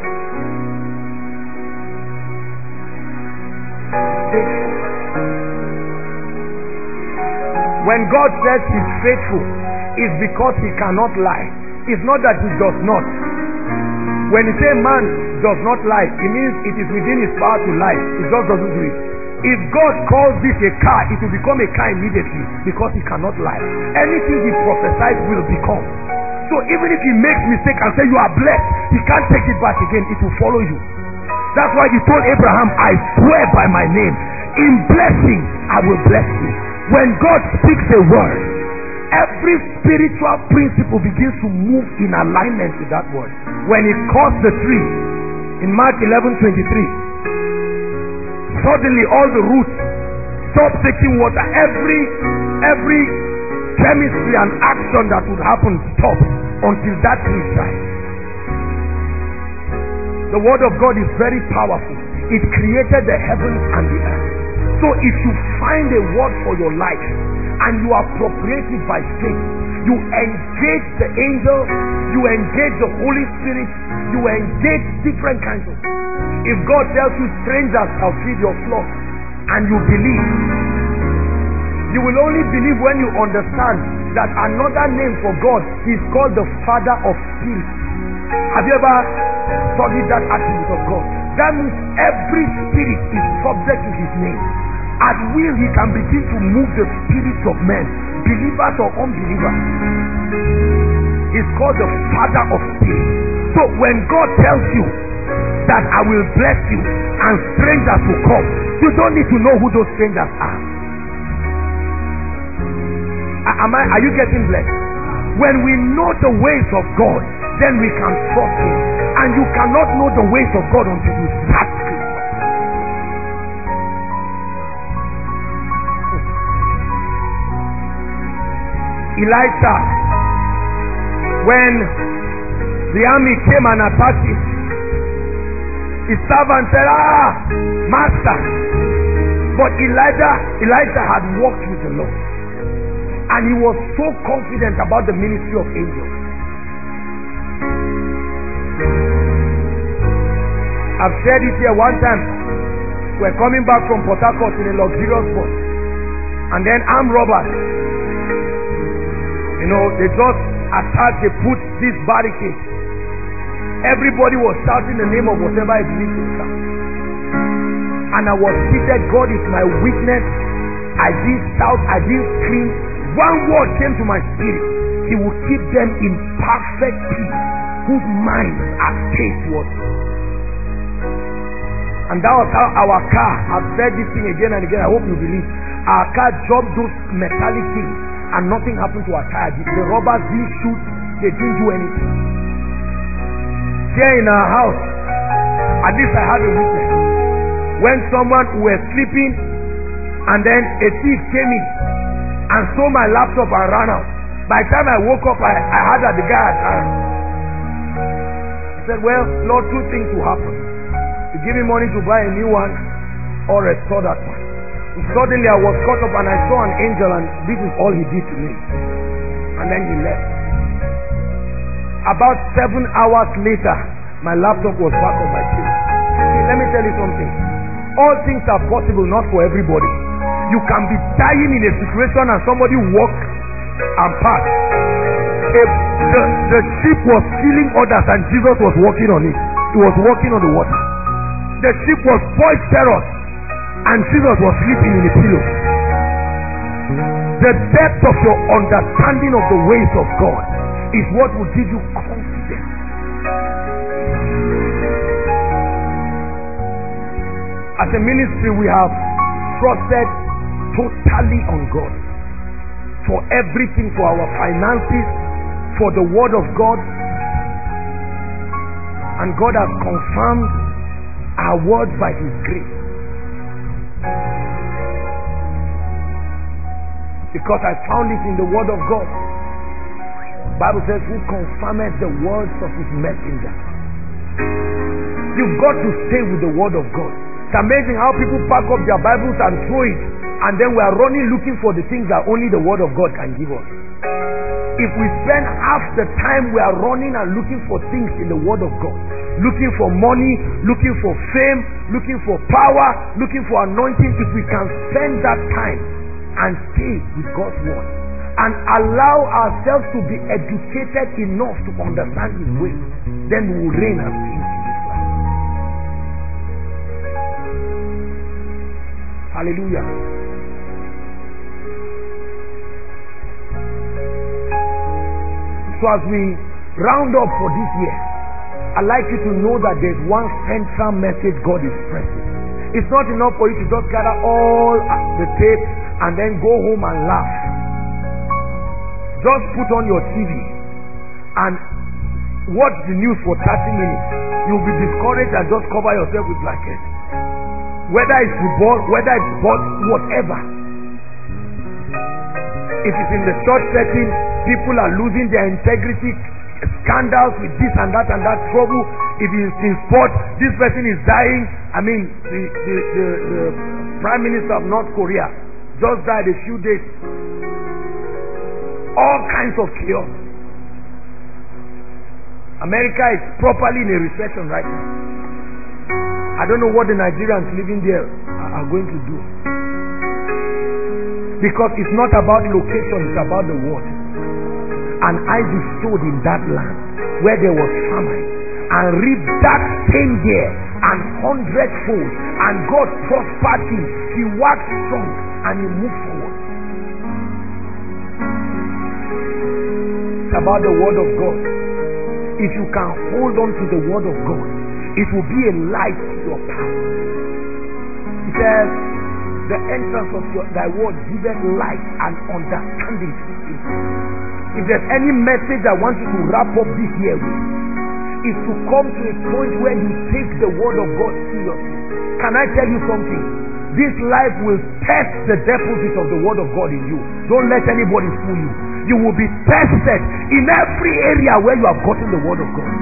When God says he's faithful, it's because he cannot lie. It's not that he does not. When he says man does not lie, it means it is within his power to lie. He just doesn't do it. If God calls this a car, it will become a car immediately because he cannot lie. Anything he prophesies will become. So even if he makes mistake and say you are blessed, he can't take it back again. It will follow you. That's why he told Abraham, I swear by my name, in blessing I will bless you. When God speaks a word, every spiritual principle begins to move in alignment with that word. When he caused the tree in Mark eleven twenty-three, suddenly all the roots stopped taking water. Every every chemistry and action that would happen stopped until that tree died. The word of God is very powerful. It created the heavens and the earth. So if you find a word for your life and you appropriate it by faith, you engage the angel, you engage the Holy Spirit, you engage different kinds of. If God tells you strangers shall feed your flock and you believe, you will only believe when you understand that another name for God is called the Father of Spirits. Have you ever studied that attribute of God? That means every spirit is subject to his name. At will he can begin to move the spirits of men, believers or unbelievers. He's called the Father of Spirits. So when God tells you that I will bless you and strangers will come, you don't need to know who those strangers are. Am I, are you getting blessed? When we know the ways of God, then we can trust him. And you cannot know the ways of God until you start scripture. Elijah, when the army came and attacked him, his servant said, ah, master. But Elijah, Elijah had walked with the Lord. And he was so confident about the ministry of angels. I've shared it here one time. We're coming back from Port Harcourt in a luxurious bus. And then armed robbers, you know, they just attacked, they put this barricade. Everybody was shouting the name of whatever it believes in come. And I was seated, God is my witness. I didn't shout, I didn't scream. One word came to my spirit. He will keep them in perfect peace, whose minds are stayed towards him. And that was how our car, I've said this thing again and again, I hope you believe. Our car dropped those metallic things and nothing happened to our tire. The robbers didn't shoot, they didn't do anything. Here in our house, at least I had a witness. When someone was sleeping and then a thief came in and stole my laptop and ran out. By the time I woke up, I, I heard that the guy had run. I said, well, Lord, two things will happen. You give me money to buy a new one or restore that one. And suddenly I was caught up and I saw an angel, and this is all he did to me. And then he left. About seven hours later, my laptop was back on my table. See, let me tell you something. All things are possible, not for everybody. You can be dying in a situation and somebody walk and pass. If the, the ship was killing others and Jesus was walking on it. He was walking on the water. The ship was boisterous and Jesus was sleeping in a pillow. The depth of your understanding of the ways of God is what will give you confidence. As a ministry, we have trusted totally on God for everything, for our finances, for the word of God, and God has confirmed our words by His grace. Because I found it in the Word of God. Bible says, who confirmeth the words of His messenger. You've got to stay with the Word of God. It's amazing how people pack up their Bibles and throw it, and then we are running looking for the things that only the Word of God can give us. If we spend half the time we are running and looking for things in the Word of God, looking for money, looking for fame, looking for power, looking for anointing, if we can spend that time and stay with God's Word and allow ourselves to be educated enough to understand His ways, then we will reign as kings in this life. Hallelujah. So as we round up for this year, I'd like you to know that there's one central message God is pressing. It's not enough for you to just gather all the tape and then go home and laugh. Just put on your T V and watch the news for thirty minutes. You'll be discouraged and just cover yourself with blankets. Whether it's football, whether it's sports, whatever. If it's in the church setting, people are losing their integrity, scandals with this and that and that trouble. If it's in sports, this person is dying. I mean, the, the, the, the Prime Minister of North Korea just died a few days. All kinds of chaos. America is properly in a recession right now. I don't know what the Nigerians living there are going to do. Because it's not about location, it's about the word. And I bestowed in that land where there was famine, and reaped that same year and hundredfold, and God prospered him. He waxed strong and he moved forward. It's about the word of God. If you can hold on to the word of God, it will be a light to your path. It says, the entrance of your, thy word giveth light and understanding to the simple. If there's any message I want you to wrap up this year with, is to come to a point where you take the word of God seriously. Can I tell you something? This life will test the deposit of the word of God in you. Don't let anybody fool you. You will be tested in every area where you have gotten the word of God.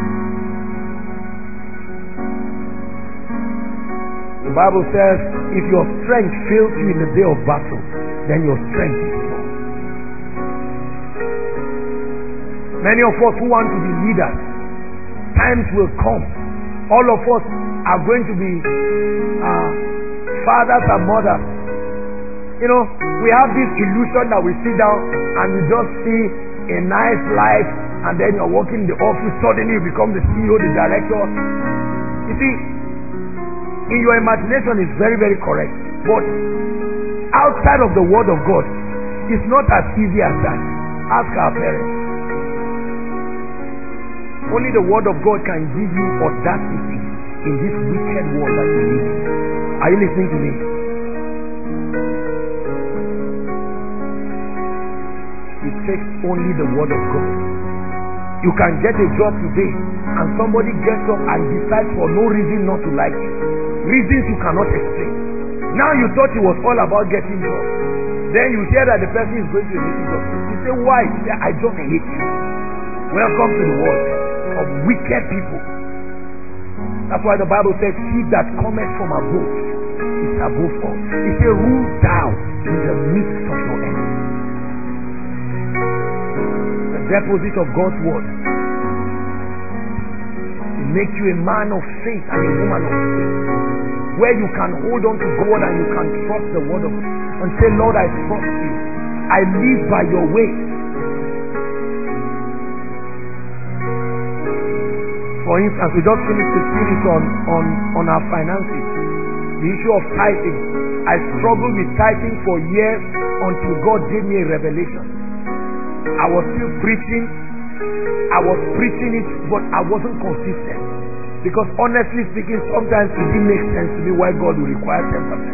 The Bible says, if your strength fails you in the day of battle, then your strength is small. Many of us who want to be leaders, times will come. All of us are going to be uh, fathers and mothers. You know, we have this illusion that we sit down and we just see a nice life, and then you're working in the office, suddenly you become the C E O, the director. You see, in your imagination is very, very correct. But outside of the word of God, it's not as easy as that. Ask our parents. Only the word of God can give you audacity in this wicked world that we live in. Are you listening to me? It takes only the word of God. You can get a job today and somebody gets up and decides for no reason not to like you. Reasons you cannot explain. Now you thought it was all about getting job. Then you hear that the person is going to a meeting job. You say, why? You say, I just hate you. Welcome to the world of wicked people. That's why the Bible says, he that cometh from above is above all. It says, rule down in the midst of your enemies. The deposit of God's word will make you a man of faith and a woman of faith, where you can hold on to God and you can trust the word of God and say, Lord, I trust you. I live by your way. For instance, we just finished the series on, on, on our finances. The issue of tithing. I struggled with tithing for years until God gave me a revelation. I was still preaching. I was preaching it, but I wasn't consistent. Because honestly speaking, sometimes it didn't make sense to me why God would require ten percent.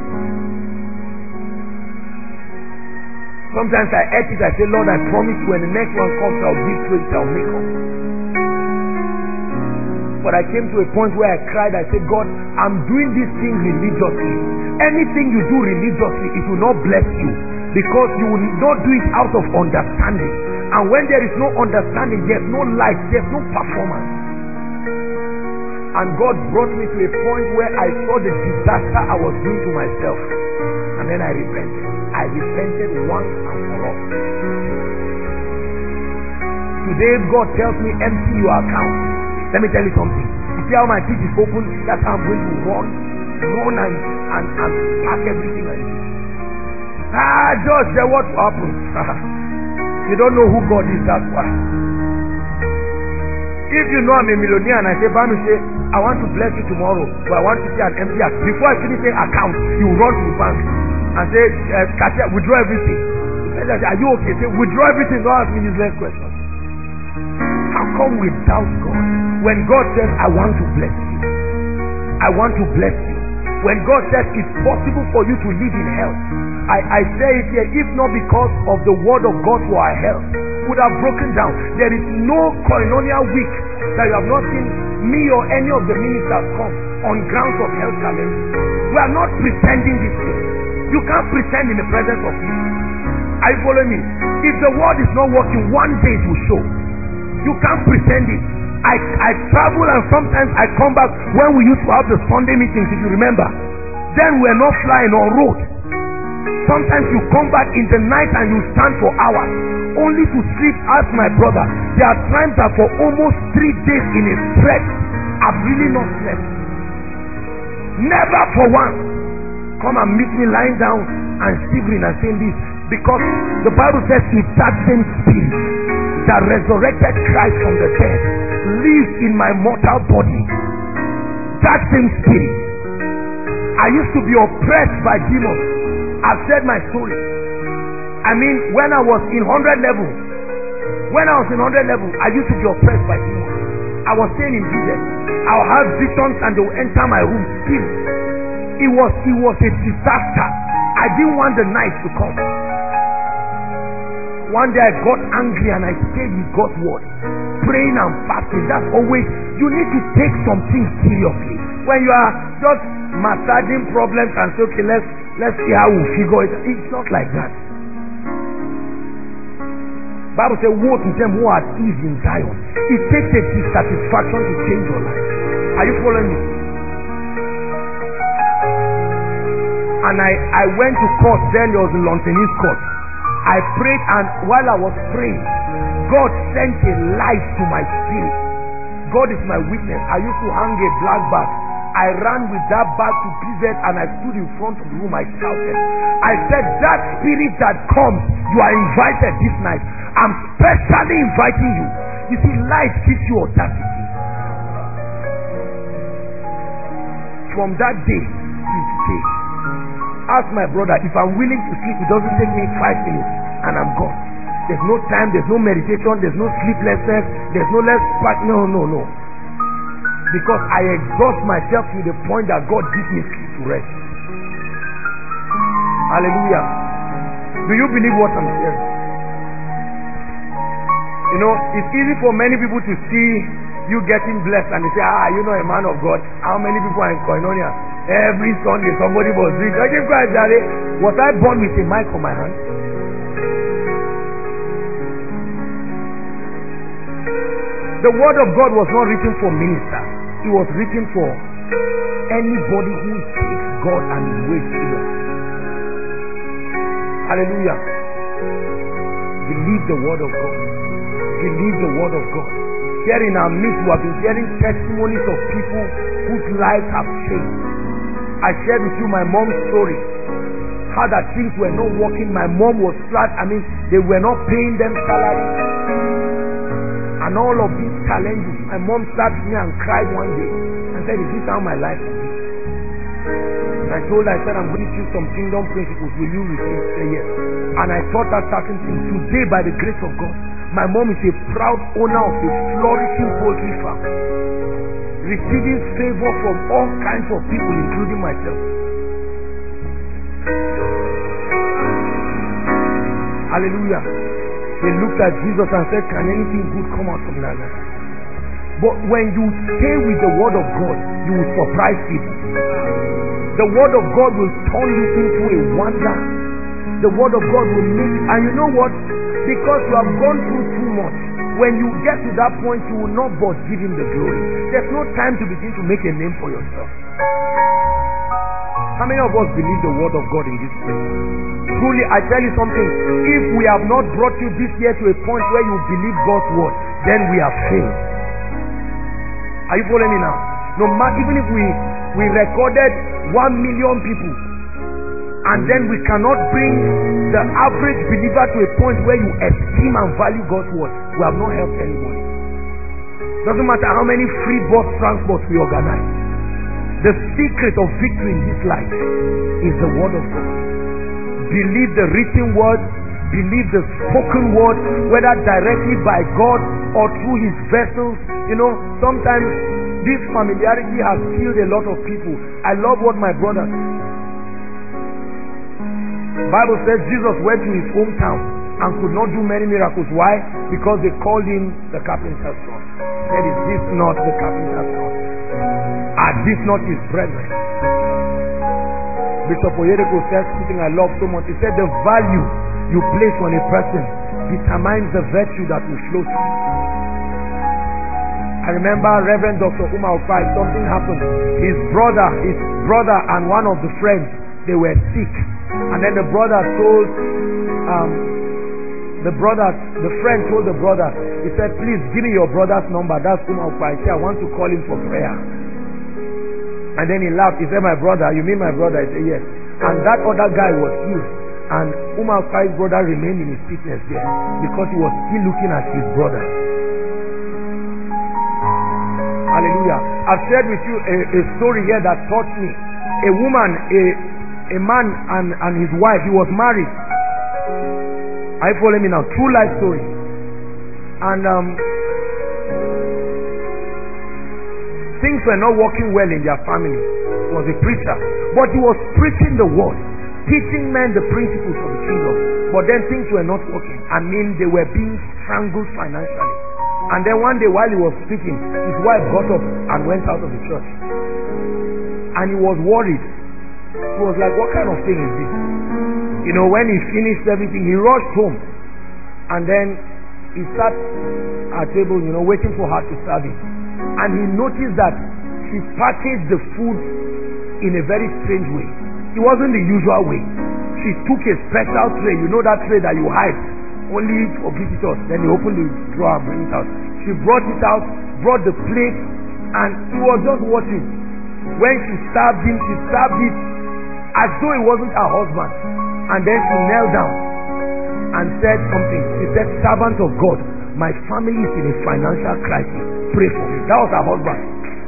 Sometimes I ate it, I say, Lord, I promise when the next one comes, I'll give to it, I'll make up. But I came to a point where I cried. I said, God, I'm doing this thing religiously. Anything you do religiously, it will not bless you, because you will not do it out of understanding. And when there is no understanding, there's no life, there's no performance. And God brought me to a point where I saw the disaster I was doing to myself. And then I repented. I repented once and for all. Today God tells me, empty your account. Let me tell you something. You see how my teeth is open? That's how I'm going to run, run and, and, and pack everything like this. Ah, just say what happened. You don't know who God is, that's why. If you know I'm a millionaire and I say, Bami, say, I want to bless you tomorrow, but I want to see an empty account. Before I finish saying account, you run to the bank and say, uh, cashier, withdraw everything. Say, are you okay? Say, withdraw everything. Don't ask me useless questions. How come we doubt God? When God says, I want to bless you, I want to bless you. When God says it's possible for you to live in health, I, I say it here, if not because of the word of God for our health, would have broken down. There is no koinonia week that you have not seen me or any of the ministers come on grounds of health challenges. We are not pretending this thing. You can't pretend in the presence of people. Are you following me? If the word is not working, one day it will show. You can't pretend it. I, I travel and sometimes I come back when we used to have the Sunday meetings, if you remember. Then we're not flying on road. Sometimes you come back in the night and you stand for hours only to sleep. Ask my brother, there are times that for almost three days in a stretch I've really not slept. Never for once. Come and meet me lying down and shivering and saying this, because the Bible says it's that same spirit that resurrected Christ from the dead lives in my mortal body. That same spirit. I used to be oppressed by demons. I've said my story. I mean, when I was in hundred level, when I was in hundred level, I used to be oppressed by demons. I was staying in Jesus. I'll have visions and they will enter my room. Spirit. It was, it was a disaster. I didn't want the night to come. One day I got angry and I stayed with God's word, praying and fasting. That's always, you need to take some things seriously. When you are just massaging problems and say, okay, let's let's see how we figure it. It's not like that. Bible says, woe to them who are at ease in Zion. It takes a dissatisfaction to change your life. Are you following me? And I, I went to court. Then there was a Lontanese court. I prayed, and while I was praying, God sent a light to my spirit. God is my witness. I used to hang a black bag. I ran with that bag to P Z and I stood in front of the room. I shouted. I said, that spirit that comes, you are invited this night. I'm specially inviting you. You see, light gives you audacity. From that day to today, ask my brother, if I'm willing to sleep, it doesn't take me five minutes and I'm gone. There's no time, there's no meditation, there's no sleeplessness, there's no less part. No, no, no. Because I exhaust myself to the point that God gives me sleep to rest. Hallelujah. Do you believe what I'm saying? You know, it's easy for many people to see you getting blessed and they say, ah, you know, a man of God. How many people are in koinonia? Every Sunday somebody was doing. I just cried, Daddy. Was I born with a mic on my hand? The word of God was not written for ministers. It was written for anybody who takes God and His way seriously. Hallelujah. Believe the word of God. Believe the word of God. Here in our midst, we have been hearing testimonies of people whose lives have changed. I shared with you my mom's story. How that things were not working. My mom was flat. I mean, they were not paying them salary. And all of these challenges, my mom sat me and cried one day and said, is this how my life will be? And I told her, I said, I'm going to choose some kingdom principles. Will you receive? Say yes. And I taught her certain things. Today, by the grace of God, my mom is a proud owner of a flourishing poultry farm, receiving favor from all kinds of people, including myself. Hallelujah. They looked at Jesus and said, can anything good come out from that life? But when you stay with the word of God, you will surprise people. The word of God will turn you into a wonder. The word of God will make, and you know what? Because you have gone through too much, when you get to that point, you will not but give him the glory. There's no time to begin to make a name for yourself. How many of us believe the word of God in this place? Truly, I tell you something. If we have not brought you this year to a point where you believe God's word, then we have failed. Are you following me now? No matter, even if we we recorded one million people, and then we cannot bring the average believer to a point where you esteem and value God's word, we have not helped anybody. Doesn't matter how many free bus transports we organize. The secret of victory in this life is the word of God. Believe the written word, believe the spoken word, whether directly by God or through his vessels. You know, sometimes this familiarity has killed a lot of people. I love what my brother said. The Bible says Jesus went to his hometown and could not do many miracles. Why? Because they called him the carpenter's son. Said, is this not the carpenter's son? Are this not his brethren? Bishop Oyedepo said something I love so much. He said the value you place on a person determines the virtue that will flow through. I remember Reverend Doctor Umar Opai, something happened. His brother, his brother and one of the friends, they were sick. And then the brother told, um, the brother, the friend told the brother, he said, please give me your brother's number. That's Umar Opai. He said, I want to call him for prayer. And then he laughed. He said, my brother, you mean my brother? I said, yes. And that other guy was healed. And Umar Opai's brother remained in his sickness there because he was still looking at his brother. Hallelujah. I've shared with you a, a story here that taught me. A woman, a, a man and, and his wife, he was married. Are you following me now? True life story. And um, things were not working well in their family. He was a preacher. But he was preaching the word, teaching men the principles of the kingdom. But then things were not working. I mean, they were being strangled financially. And then one day while he was speaking, his wife got up and went out of the church. And he was worried. He was like, what kind of thing is this? You know, when he finished everything, he rushed home. And then he sat at table, you know, waiting for her to serve him. And he noticed that she packaged the food in a very strange way. It wasn't the usual way. She took a special tray. You know that tray that you hide only for visitors. Then you open the drawer and bring it out. She brought it out, brought the plate, and he was just watching. When she served him, she served it as though it wasn't her husband. And then she knelt down and said something. She said, servant of God, my family is in a financial crisis. Pray for me. That was her husband.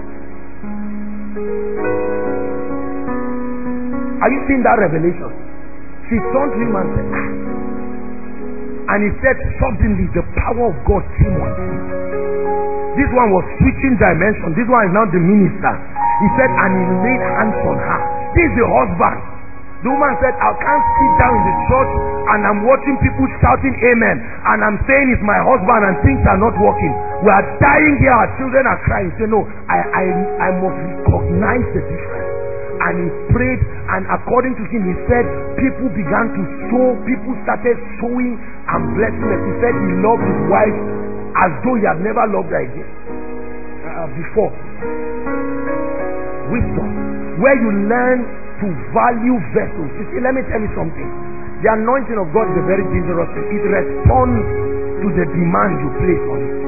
Are you seeing that revelation? She turned to him and said, ah. And he said, suddenly the power of God came on him. This one was switching dimension. This one is now the minister. He said, and he laid hands on her. This is the husband. The woman said, I can't sit down in the church and I'm watching people shouting amen. And I'm saying it's my husband and things are not working. We are dying here. Our children are crying. He said, no, I, I, I must recognize the difference. And he prayed, and according to him, he said people began to sow, people started sowing and blessing them. He said he loved his wife as though he had never loved her again uh, before. Wisdom, where you learn to value vessels. You see, let me tell you something. The anointing of God is a very dangerous thing. It responds to the demand you place on it.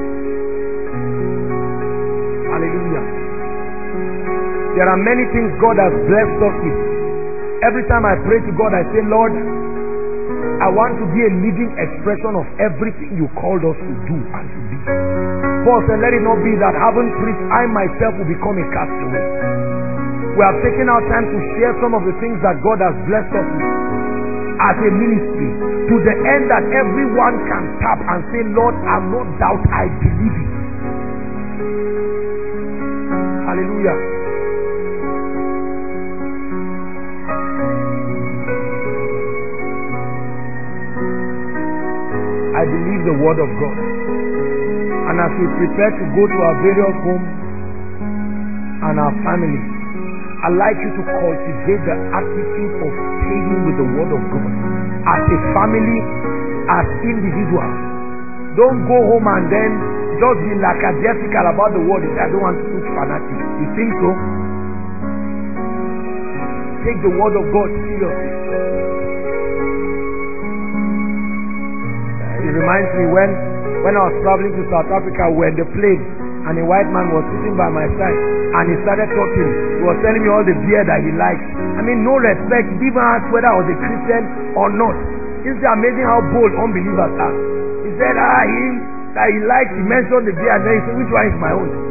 Hallelujah. There are many things God has blessed us with. Every time I pray to God, I say, Lord, I want to be a living expression of everything you called us to do and to be. Paul said, let it not be that having preached, I myself will become a castaway. We have taken our time to share some of the things that God has blessed us with as a ministry, to the end that everyone can tap and say, Lord, I'm not doubt, I believe it. Hallelujah. I believe the word of God. And as we prepare to go to our various homes and our families, I'd like you to cultivate the attitude of staying with the Word of God. As a family, as individuals. Don't go home and then just be lackadaisical about the Word. I don't want to look fanatic. You think so? Take the Word of God seriously. It reminds me when, when I was traveling to South Africa, we were in the plane, and a white man was sitting by my side, and he started talking. He was telling me all the beer that he likes. I mean, no respect. He even asked whether I was a Christian or not. It's amazing how bold unbelievers are. He said, ah, he, that he likes, he mentioned the beer, and then he said, which one is my own?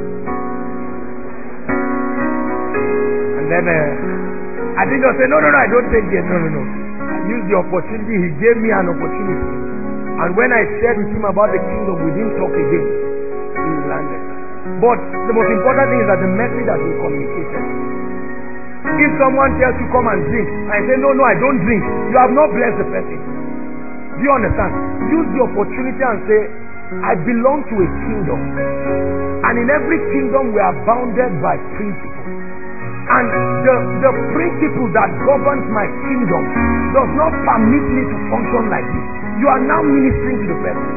And then uh, I didn't just say, no, no, no, I don't take it. No, no, no. I used the opportunity. He gave me an opportunity. And when I shared with him about the kingdom, we didn't talk again. He landed. But the most important thing is that the message has been communicated. If someone tells you come and drink, and I say, no, no, I don't drink, you have not blessed the person. Do you understand? Use the opportunity and say, I belong to a kingdom. And in every kingdom we are bounded by principles. And the, the principle that governs my kingdom does not permit me to function like this. You are now ministering to the person.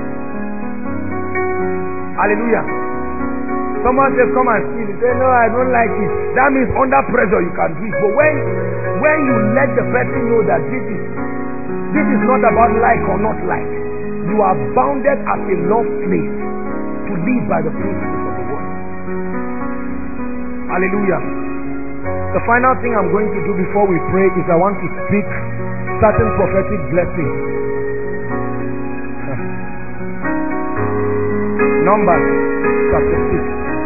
Hallelujah. Someone says, come and see. You say, no, I don't like it. That means under pressure you can do it. But when, when you let the person know that this is, this is not about like or not like, you are bounded as a love slave to live by the principles of the word. Hallelujah. The final thing I'm going to do before we pray is I want to speak certain prophetic blessings. Numbers chapter six.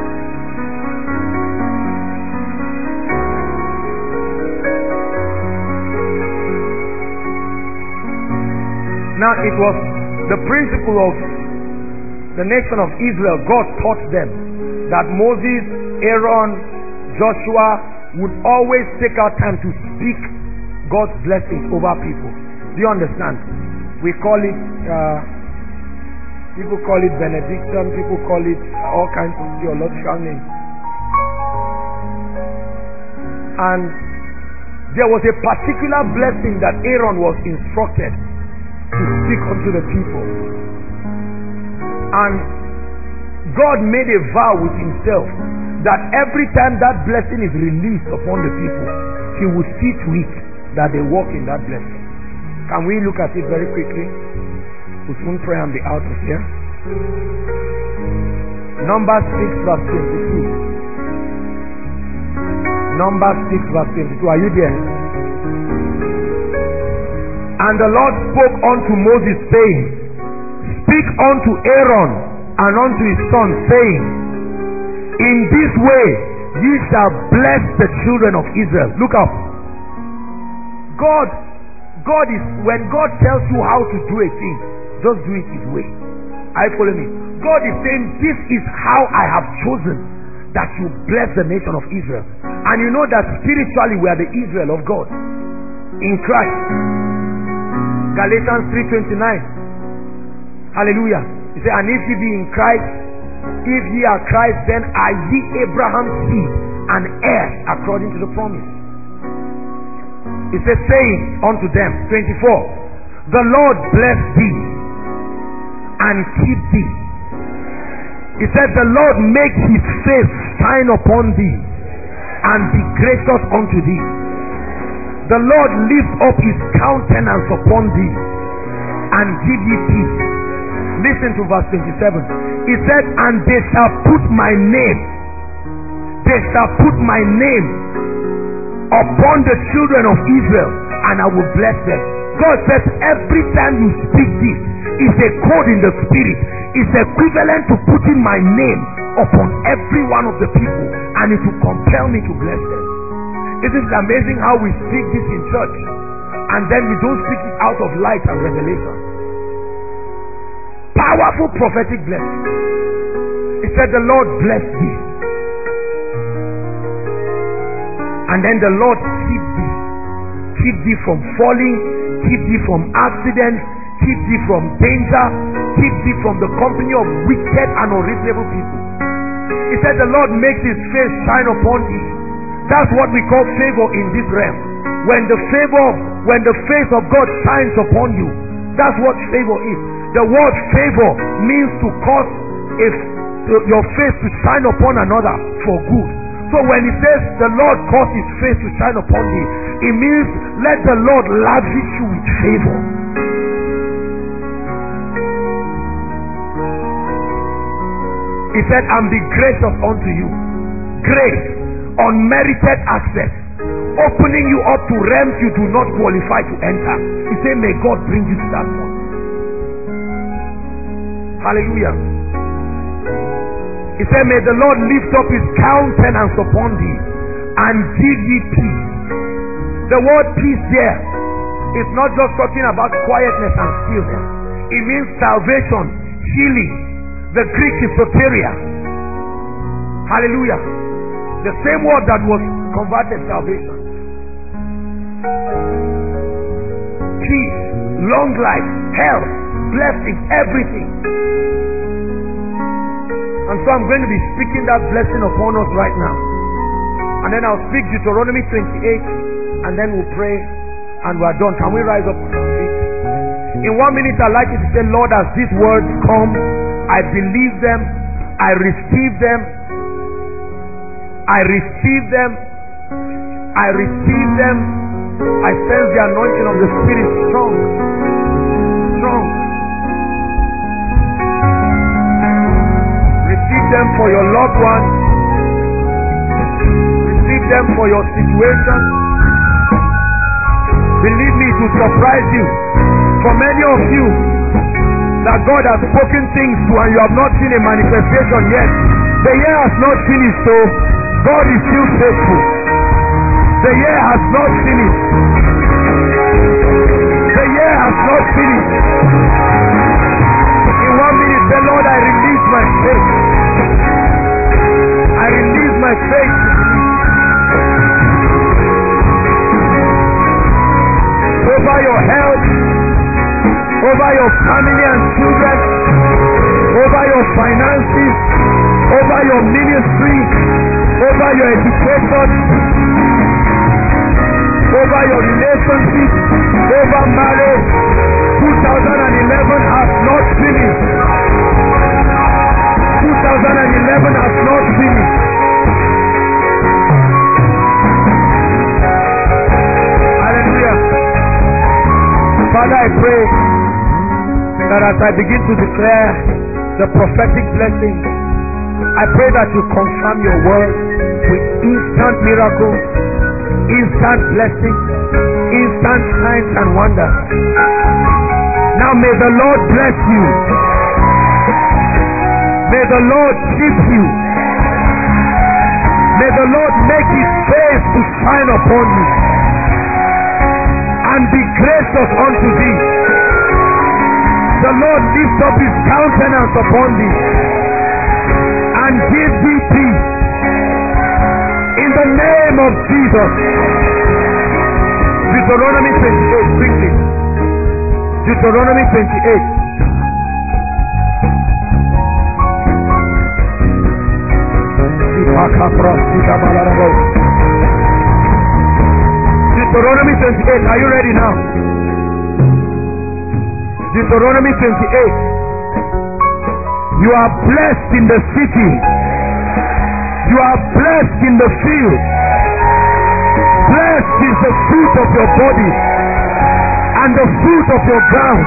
Now it was the principle of the nation of Israel. God taught them that Moses, Aaron, Joshua would always take out time to speak God's blessings over people. Do you understand? We call it, uh, people call it benediction, people call it all kinds of theological names. And there was a particular blessing that Aaron was instructed to speak unto the people. And God made a vow with himself that every time that blessing is released upon the people, he will see to it that they walk in that blessing. Can we look at it very quickly? We'll soon pray and be out of here. Numbers six verse twenty-two. Numbers six verse twenty-two. Are you there? And the Lord spoke unto Moses, saying, speak unto Aaron and unto his son, saying, in this way ye shall bless the children of Israel. Look up. God, God is, when God tells you how to do a thing, just do it his way. Are you following me? God is saying, this is how I have chosen that you bless the nation of Israel. And you know that spiritually we are the Israel of God in Christ. Galatians three twenty-nine. Hallelujah. He said, and if ye be in Christ, if ye are Christ, then are ye Abraham's seed and heirs according to the promise. It says, saying unto them, twenty-four, the Lord bless thee and keep thee. He said, the Lord make his face shine upon thee and be gracious unto thee. The Lord lift up his countenance upon thee and give thee peace. Listen to verse twenty-seven. He said, and they shall put my name, they shall put my name upon the children of Israel, and I will bless them. God says, every time you speak this, it's a code in the spirit. It's equivalent to putting my name upon every one of the people, and it will compel me to bless them. Isn't it amazing how we speak this in church, and then we don't speak it out of light and revelation? Powerful prophetic blessing. He said, the Lord bless thee, and then the Lord keep thee, keep thee from falling, keep thee from accidents, keep thee from danger, keep thee from the company of wicked and unreasonable people. He said the Lord makes his face shine upon thee. That's what we call favor in this realm. When the favor, when the face of God shines upon you, that's what favor is. The word favor means to cause if your face to shine upon another for good. So when he says the Lord caused his face to shine upon thee, it means let the Lord lavish you with favor. He said, and be gracious unto you. Grace, unmerited access, opening you up to realms you do not qualify to enter. He said, may God bring you to that point. Hallelujah. He said, may the Lord lift up his countenance upon thee and give thee peace. The word peace there is not just talking about quietness and stillness. It means salvation, healing. The Greek is soteria. Hallelujah. The same word that was converted salvation. Peace, long life, health, blessings, everything. And so I'm going to be speaking that blessing upon us right now. And then I'll speak Deuteronomy twenty-eight, and then we'll pray and we're done. Can we rise up on our feet? In one minute I'd like you to say, Lord, as these words come, I believe them, I receive them, I receive them, I receive them. I sense the anointing of the Spirit strong, strong. Receive them for your loved one. Receive them for your situation. Believe me, to surprise you. For many of you that God has spoken things to and you have not seen a manifestation yet, the year has not finished, so God is still faithful. The year has not finished. The year has not finished. In one minute, the Lord, I release my faith. I release my faith. Over your health, over your family and children, over your finances, over your ministry, over your education, over your relationship, over marriage. two thousand eleven has not finished. two thousand eleven has not finished. Hallelujah. Father, I pray that as I begin to declare the prophetic blessing, I pray that you confirm your word with instant miracles, instant blessing, instant signs and wonders. Now may the Lord bless you. May the Lord keep you. May the Lord make his face to shine upon you and be gracious unto thee. The Lord lift up his countenance upon thee and give thee peace. In the name of Jesus. Deuteronomy twenty-eight, bring it. Deuteronomy twenty-eight. Deuteronomy twenty-eight, are you ready now? Deuteronomy twenty-eight. You are blessed in the city. You are blessed in the field. Blessed is the fruit of your body and the fruit of your ground,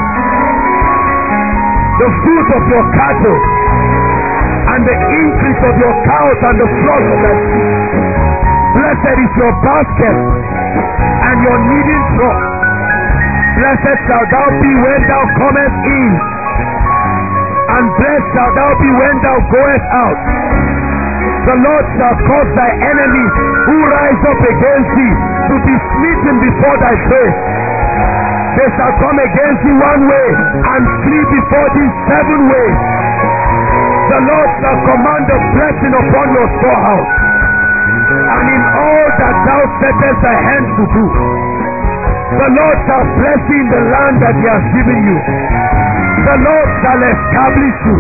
the fruit of your cattle, and the increase of your cows and the flocks of thy sheep. Blessed is your basket and your kneading trough. Blessed shalt thou be when thou comest in, and blessed shalt thou be when thou goest out. The Lord shall cause thy enemies who rise up against thee to be smitten before thy face. They shall come against thee one way and flee before thee seven ways. The Lord shall command a blessing upon your storehouse, and in all that thou settest thy hands to do, the Lord shall bless thee in the land that he has given you. The Lord shall establish you.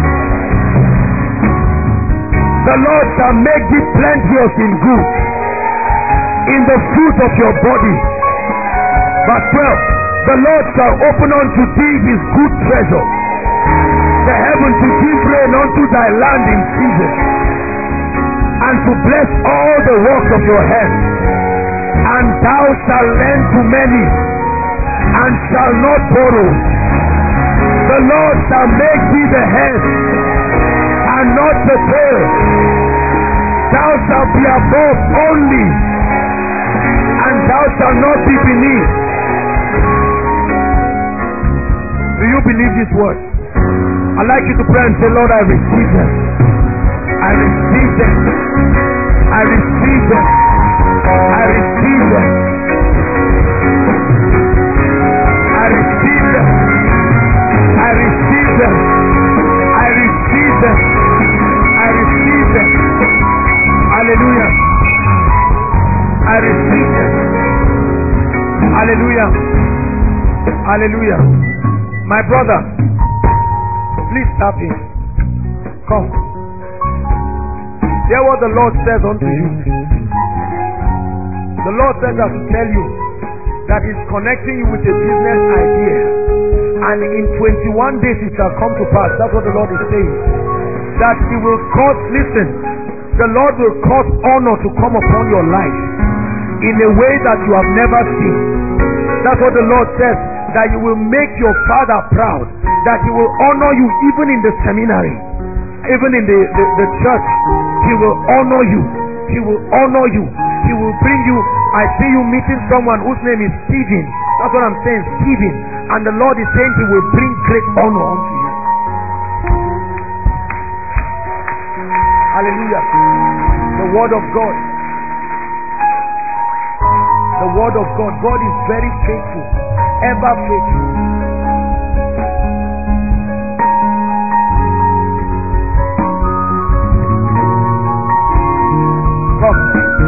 The Lord shall make thee plenteous in good, in the fruit of your body. Verse twelve. The Lord shall open unto thee his good treasure, the heaven to give rain unto thy land in season, and to bless all the works of your hands. And thou shalt lend to many, and shalt not borrow. The Lord shall make thee the head, and not the tail. Thou shalt be above only, and thou shalt not be beneath. Do you believe this word? I'd like you to pray and say, Lord, I receive them. I receive them. I receive them. I receive them. I receive them. I receive them. I receive them. I receive them. Hallelujah. I receive them. Hallelujah. Hallelujah. My brother, please stop in. Come. Hear what the Lord says unto you. The Lord says that to tell you that He's connecting you with a business idea, and in twenty-one days it shall come to pass. That's what the Lord is saying. That He will cause, listen, the Lord will cause honor to come upon your life in a way that you have never seen. That's what the Lord says. That you will make your Father proud, that He will honor you even in the seminary, even in the, the, the church. He will honor you. He will honor you. He will bring you. I see you meeting someone whose name is Stephen. That's what I'm saying, Stephen. And the Lord is saying He will bring great honor unto you. Hallelujah. The word of God. The word of God. God is very faithful. Ever faithful. Come.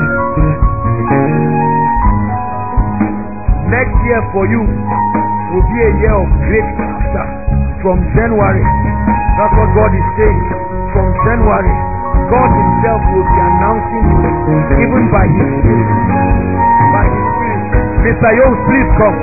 Next year for you will be a year of great laughter. From January, that's what God is saying. From January, God Himself will be announcing you, even by His Spirit. By His Spirit. Mister Young, please come.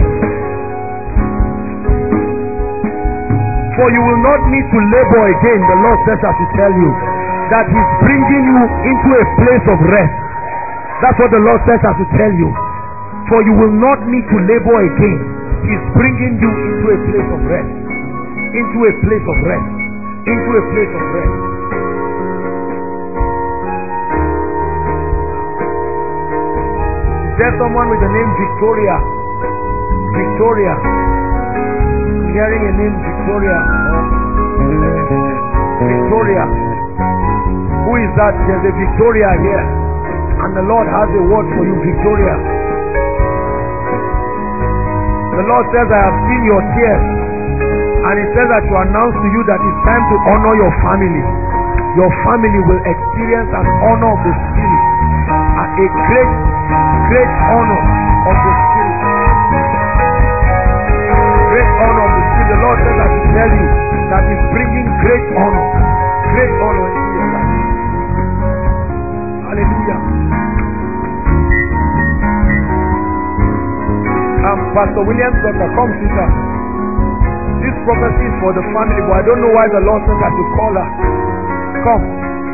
For you will not need to labor again. The Lord says I should tell you that He's bringing you into a place of rest. That's what the Lord says I should tell you. For you will not need to labor again. He's bringing you into a place of rest. Into a place of rest. Into a place of rest. Is there someone with the name Victoria? Victoria. Hearing a name Victoria. Victoria. Who is that? There's a Victoria here. And the Lord has a word for you, Victoria. The Lord says, I have seen your tears. And He says that to announce to you that it's time to honor your family. Your family will experience an honor of the Spirit. A great, great honor of the Spirit. Great honor of the Spirit. The Lord says I should tell you that He's bringing great honor. Great honor into your life. Hallelujah. Um, Pastor William's daughter, come sister. This prophecy is for the family, but I don't know why the Lord says I should call her. Come.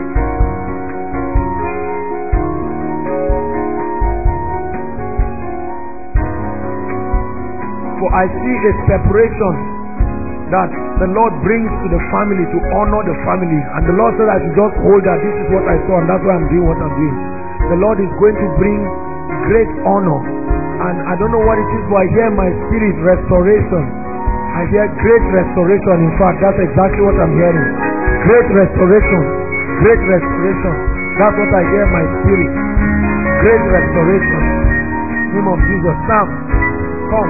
For I see a separation that the Lord brings to the family to honor the family. And the Lord said I should just hold that. This is what I saw, and that's why I'm doing what I'm doing. The Lord is going to bring great honor. And I don't know what it is, but I hear my spirit restoration. I hear great restoration. In fact, that's exactly what I'm hearing. Great restoration. Great restoration. That's what I hear my spirit. Great restoration. In the name of Jesus. Sam, come.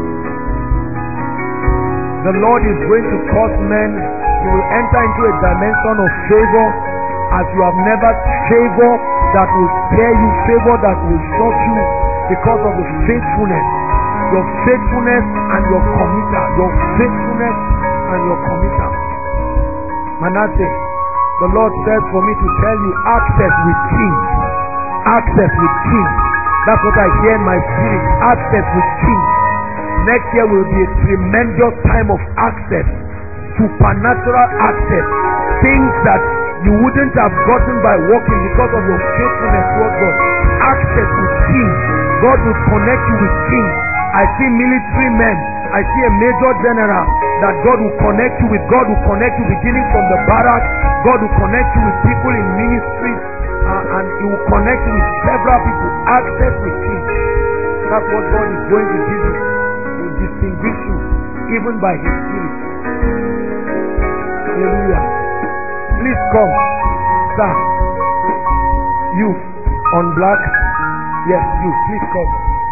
The Lord is going to cause men to enter into a dimension of favor as you have never. Favor that will scare you. Favor that will shock you. Because of the faithfulness, your faithfulness and your commitment, your faithfulness and your committer. Manasseh, the Lord says for me to tell you, access with kings. Access with kings. That's what I hear in my spirit. Access with kings. Next year will be a tremendous time of access. Supernatural access. Things that you wouldn't have gotten by walking because of your faithfulness towards God. Access with kings. God will connect you with kings. I see military men. I see a major general that God will connect you with. God will connect you beginning from the barracks. God will connect you with people in ministry. Uh, and He will connect you with several people. Access with kings. That's what God is going to give you. He will distinguish you even by His Spirit. Hallelujah. Please come, sir. You on black. Yes, you. Please come.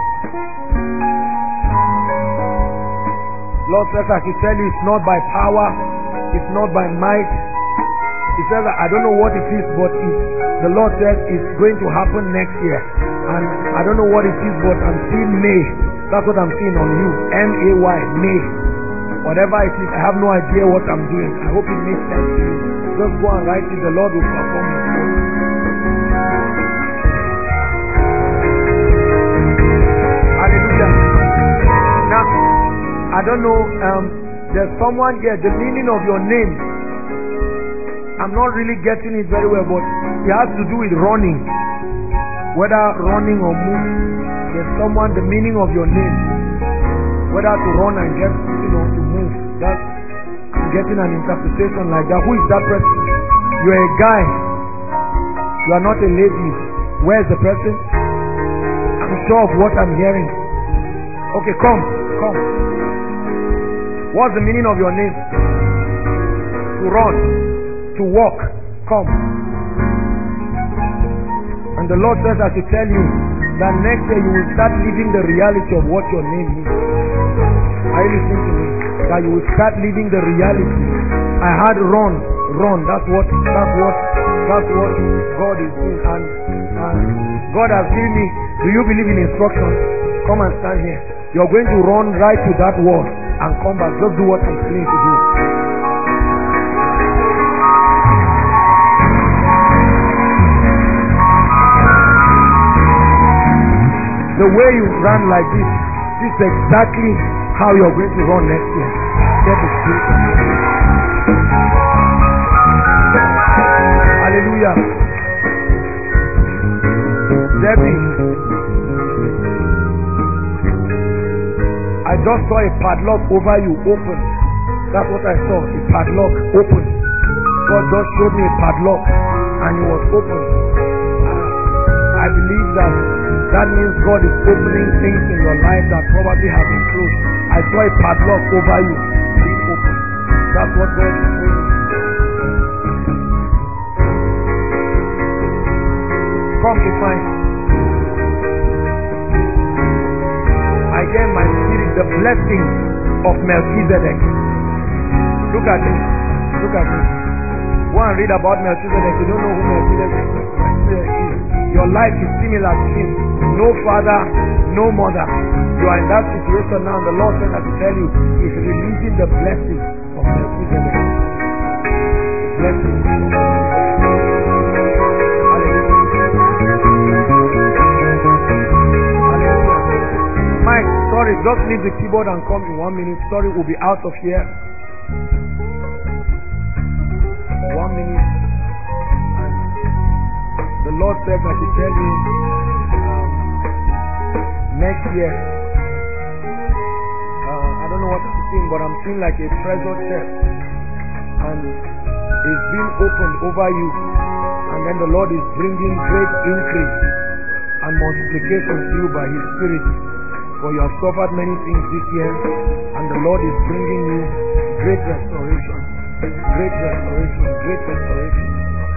Lord says I should tell you it's not by power, it's not by might. He says that I don't know what it is, but it, the Lord says it's going to happen next year. And I don't know what it is, but I'm seeing May. That's what I'm seeing on you. M A Y, May. Whatever it is, I have no idea what I'm doing. I hope it makes sense to you. Just go and write it. The Lord will perform it. Hallelujah. Now, I don't know, um, there's someone here, the meaning of your name, I'm not really getting it very well, but it has to do with running. Whether running or move. There's someone, the meaning of your name, whether to run and get, you know, to move. That's getting an interpretation like that. Who is that person? You're a guy. You are not a lady. Where is the person? I'm sure of what I'm hearing. Okay, come, come. What's the meaning of your name? To run, to walk. Come. And the Lord says I should tell you that next year you will start living the reality of what your name means. Are you listening to me? That you will start living the reality. I had run, run. That's what, that's what, that's what God is doing. And, and God has given me. Do you believe in instructions? Come and stand here. You're going to run right to that wall and come back. Just do what I'm telling you to do. The way you run like this, this is exactly how you're going to run next year. Get the Spirit. Hallelujah. Debbie, I just saw a padlock over you open. That's what I saw. A padlock open. God just showed me a padlock and it was open. I believe that that means God is opening things in your life that probably have been closed. I saw a padlock over you being open. That's what God is doing. Come to find. I hear my spirit the blessing of Melchizedek. Look at him. Look at him. Go and read about Melchizedek. You don't know who Melchizedek is. Your life is similar to him. No father, no mother. You are in that situation now. The Lord said to tell you, He's releasing the blessing of Melchizedek. The blessing of Hallelujah. Mike, sorry, just leave the keyboard and come in one minute. Sorry, we'll be out of here. One minute. The Lord said I should tell you um, next year. Uh, I don't know what I'm seeing, but I'm seeing like a treasure chest, and it's being opened over you. And then the Lord is bringing great increase and multiplication to you by His Spirit. For you have suffered many things this year, and the Lord is bringing you great restoration, great restoration, great restoration.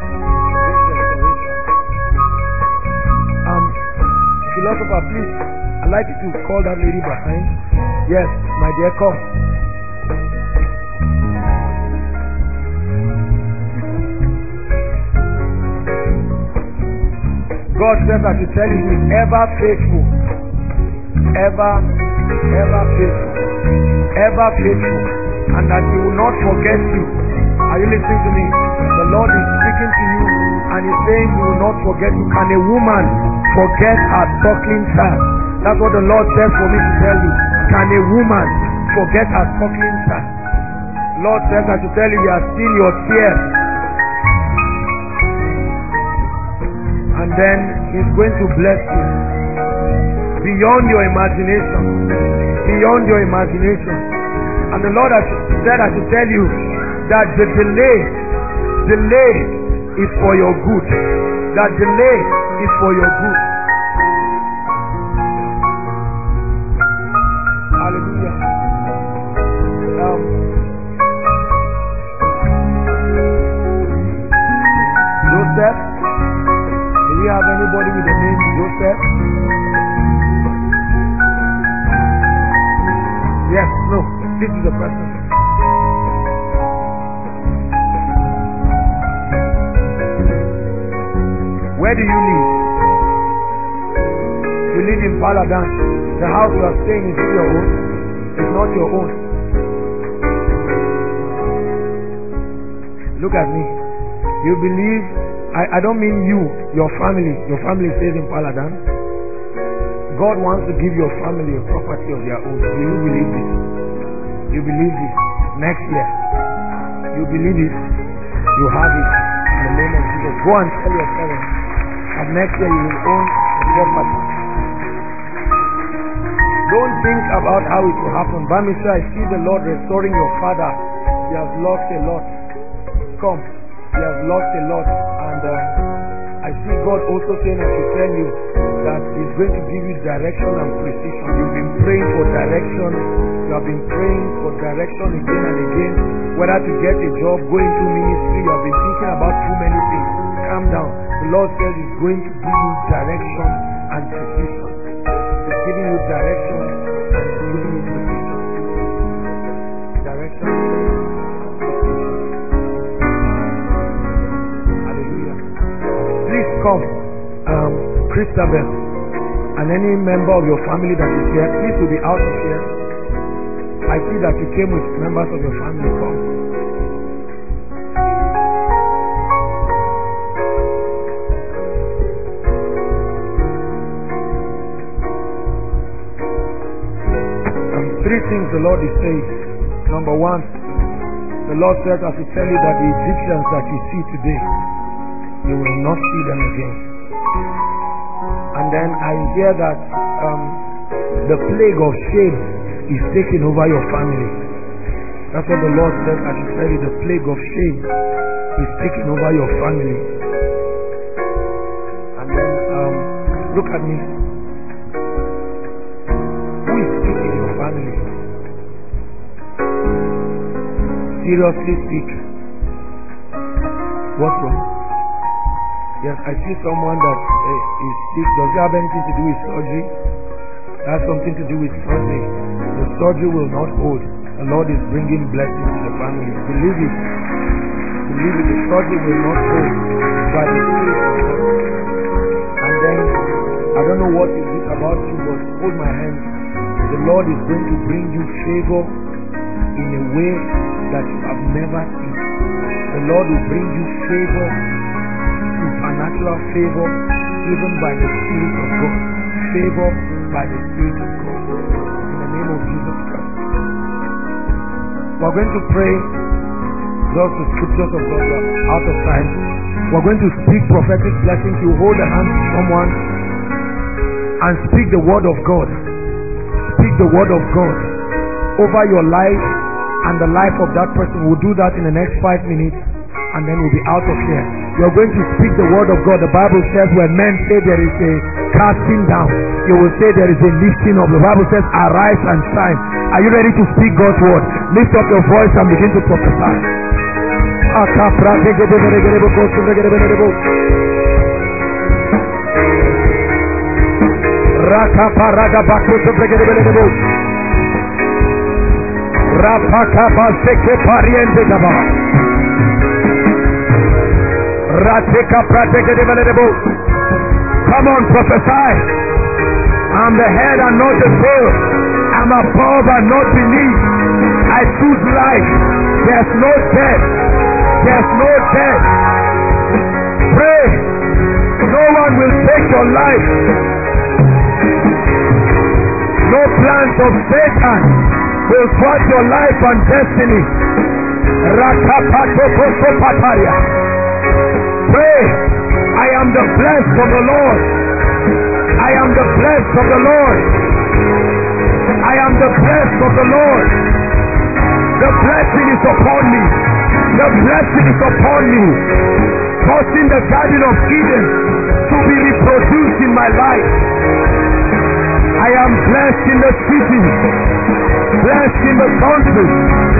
Um, philosopher, please, I'd like you to call that lady behind. Yes, my dear, come. God says I should tell you He is ever faithful. Ever, ever faithful. Ever faithful. and that He will not forget you. Are you listening to me? The Lord is speaking to you and He's saying He will not forget you. Can a woman forget her suckling child? That's what the Lord says for me to tell you. Can a woman forget her suckling child? Lord says I should tell you, He has seen your tears. And then He's going to bless you. Beyond your imagination. Beyond your imagination. And the Lord has said I should tell you that the delay, delay is for your good. That delay is for your good. Hallelujah. Um, Joseph? Do we have anybody with the name Joseph? Yes, no. This is the person. Where do you live? You live in Paladan. The house you are staying is your own. It's not your own. Look at me. You believe, I, I don't mean you, your family. Your family stays in Paladan. God wants to give your family a property of their own. Do you believe this? You believe this? Next year. You believe it? You have it. In the name of Jesus. Go and tell your parents. And next year you will own the property. Don't think about how it will happen. Bamisha, I see the Lord restoring your father. He has lost a lot. Come. He has lost a lot. And uh, I see God also saying I should tell you that He's going to give you direction and precision. You've been praying for direction. You have been praying for direction again and again. Whether to get a job, go into ministry. You have been thinking about too many things. Calm down. The Lord says He's going to give you direction and precision. He's giving you direction and He's giving you precision. Direction. Hallelujah. Please come, um, Christabel, and any member of your family that is here, please will be out of here. I see that you came with members of your family. Come. Three things the Lord is saying. Number one, the Lord says I should tell you that the Egyptians that you see today, you will not see them again. And then I hear that um, the plague of shame is taking over your family. That's what the Lord says I should tell you. The plague of shame is taking over your family. And then um, look at me. Family. Seriously speak. What's wrong? Yes, I see someone that uh, is sick. Does it have anything to do with surgery? It has something to do with surgery. The surgery will not hold. The Lord is bringing blessings to the family. Believe it. Believe it. The surgery will not hold by the Spirit of God. And then, I don't know what is it about you, but hold my hand. The Lord is going to bring you favor in a way that you have never seen. The Lord will bring you favor, supernatural favor, even by the Spirit of God. Favor by the Spirit of God. In the name of Jesus Christ. We're going to pray just the scriptures of God. Out of time. We're going to speak prophetic blessings. You hold the hand of someone and speak the word of God. Speak the word of God over your life and the life of that person. We'll do that in the next five minutes and then we'll be out of here. You're going to speak the word of God. The Bible says when men say there is a casting down, you will say there is a lifting up. The Bible says arise and shine. Are you ready to speak God's word? Lift up your voice and begin to prophesy. Raka paraga bakuto pregedebelebo. Rapaka baseke pariente gaba. Rateka pregedebelebo. Come on, prophesy. I'm the head and not the tail. I'm above and not beneath. I I choose life. There's no death. There's no death. Pray. No one will take your life. No plans of Satan will thwart your life and destiny. Pray. I am the blessed of the Lord. I am the blessed of the Lord. I am the blessed of the Lord. The blessing is upon me. The blessing is upon me. Causing the Garden of Eden to be reproduced in my life. I am blessed in the city, blessed in the country.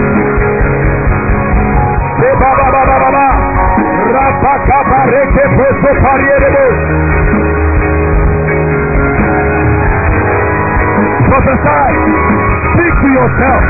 Prophesy. Speak to yourself.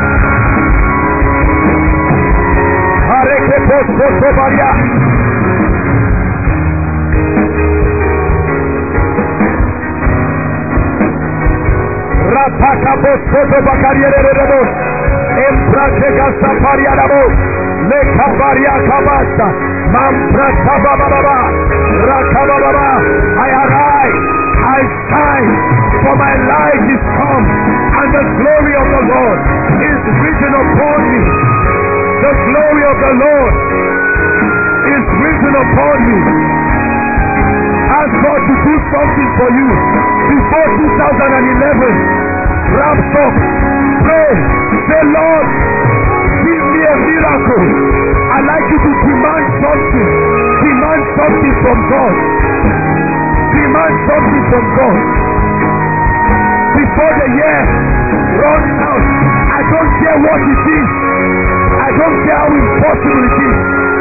I arise, I shine, for my light is come, and the glory of the Lord is risen upon me. The glory of the Lord is risen upon me. Ask God to do something for you before two thousand eleven wraps up. Pray, say, Lord, give me a miracle. I'd like you to demand something. Demand something from God. Demand something from God. Before the year runs out, I don't care what it is. I don't care how impossible it is.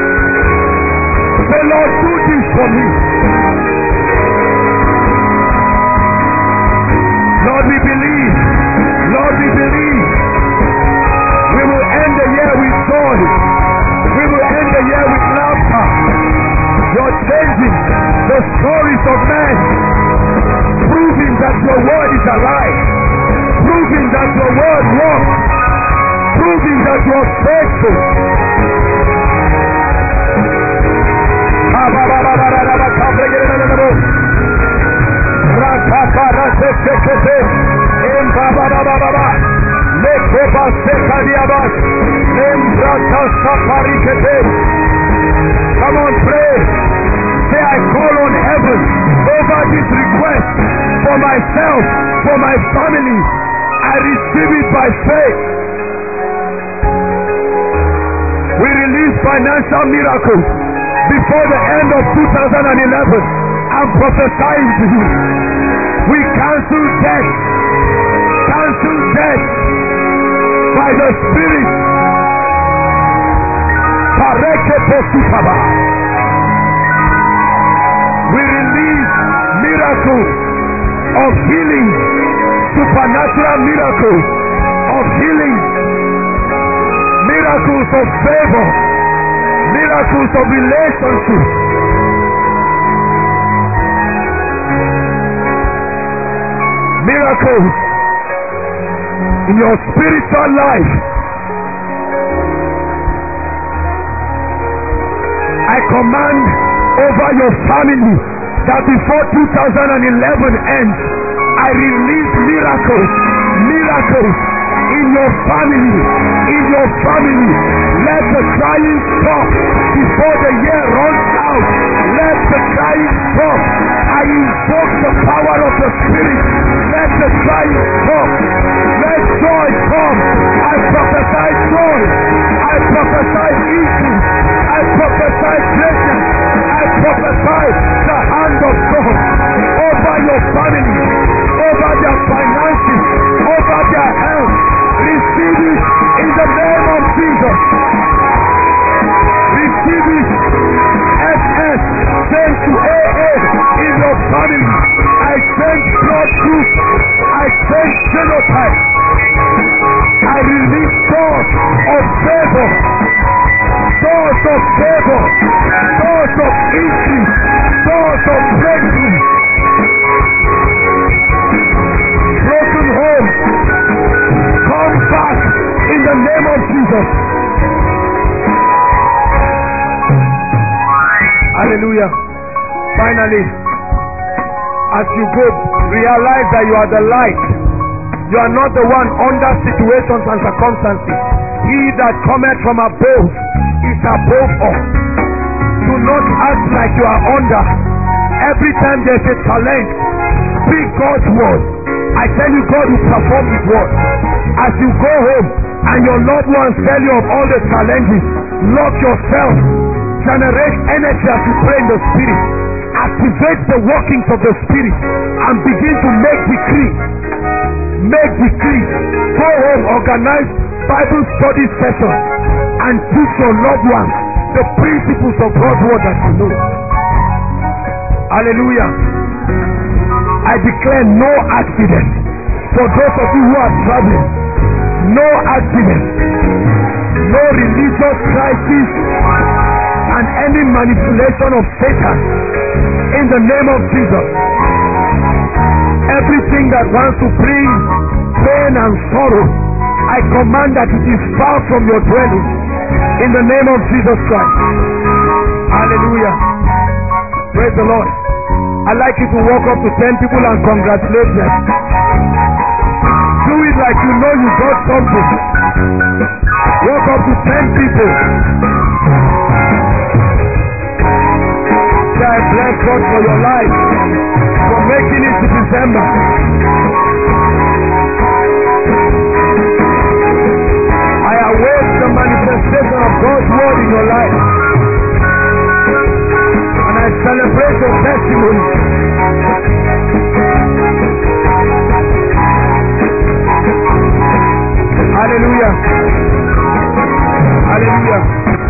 Say, Lord, do this for me. Lord, we believe. Lord, we believe. We will end the year with joy. We will end the year with laughter. You're changing the stories of men, proving that your word is alive, proving that your word works, proving that you are faithful. Come on, pray. Say, I call on heaven over this request for myself, for my family. I receive it by faith. We release financial miracles before the end of two thousand eleven. I'm prophesying to you. We cancel death. Cancel death by the Spirit. We release miracles of healing, supernatural miracles of healing, miracles of favor, miracles of relationship. Miracles in your spiritual life. I command over your family that before two thousand eleven ends, I release miracles, miracles in your family, in your family. Let the crying stop before the year runs out. Let the crying stop. I invoke the power of the Spirit. Let the crying stop. Let joy come. I prophesy joy. I prophesy increase. I prophesy greatness. I prophesy the hand of God over your family, over their finances, over their health. Receive it in the name of Jesus. Receive it. S S send to A A in your family. I send blood group. I send genotype. I release doors of favor. Doors of favor. Doors of increase. Hallelujah. Finally, as you go, realize that you are the light. You are not the one under situations and circumstances. He that cometh from above is above all. Do not act like you are under. Every time there's a challenge, speak God's word. I tell you, God will perform His word. As you go home and your loved ones tell you of all the challenges, lock yourself. Generate energy as you pray in the Spirit. Activate the workings of the Spirit and begin to make decree. Make decree. Go home, organize Bible study sessions and teach your loved ones the principles of God's word that you know. Hallelujah. I declare no accident for those of you who are traveling. No accident. No religious crisis and any manipulation of Satan. In the name of Jesus. Everything that wants to bring pain and sorrow, I command that it is far from your dwelling. In the name of Jesus Christ. Hallelujah. Praise the Lord. I'd like you to walk up to ten people and congratulate them. Do it like you know you got something. Walk up to ten people. Say, I bless God for your life, for making it to December. I await the manifestation of God's word in your life. And I celebrate your testimony. Hallelujah. Hallelujah.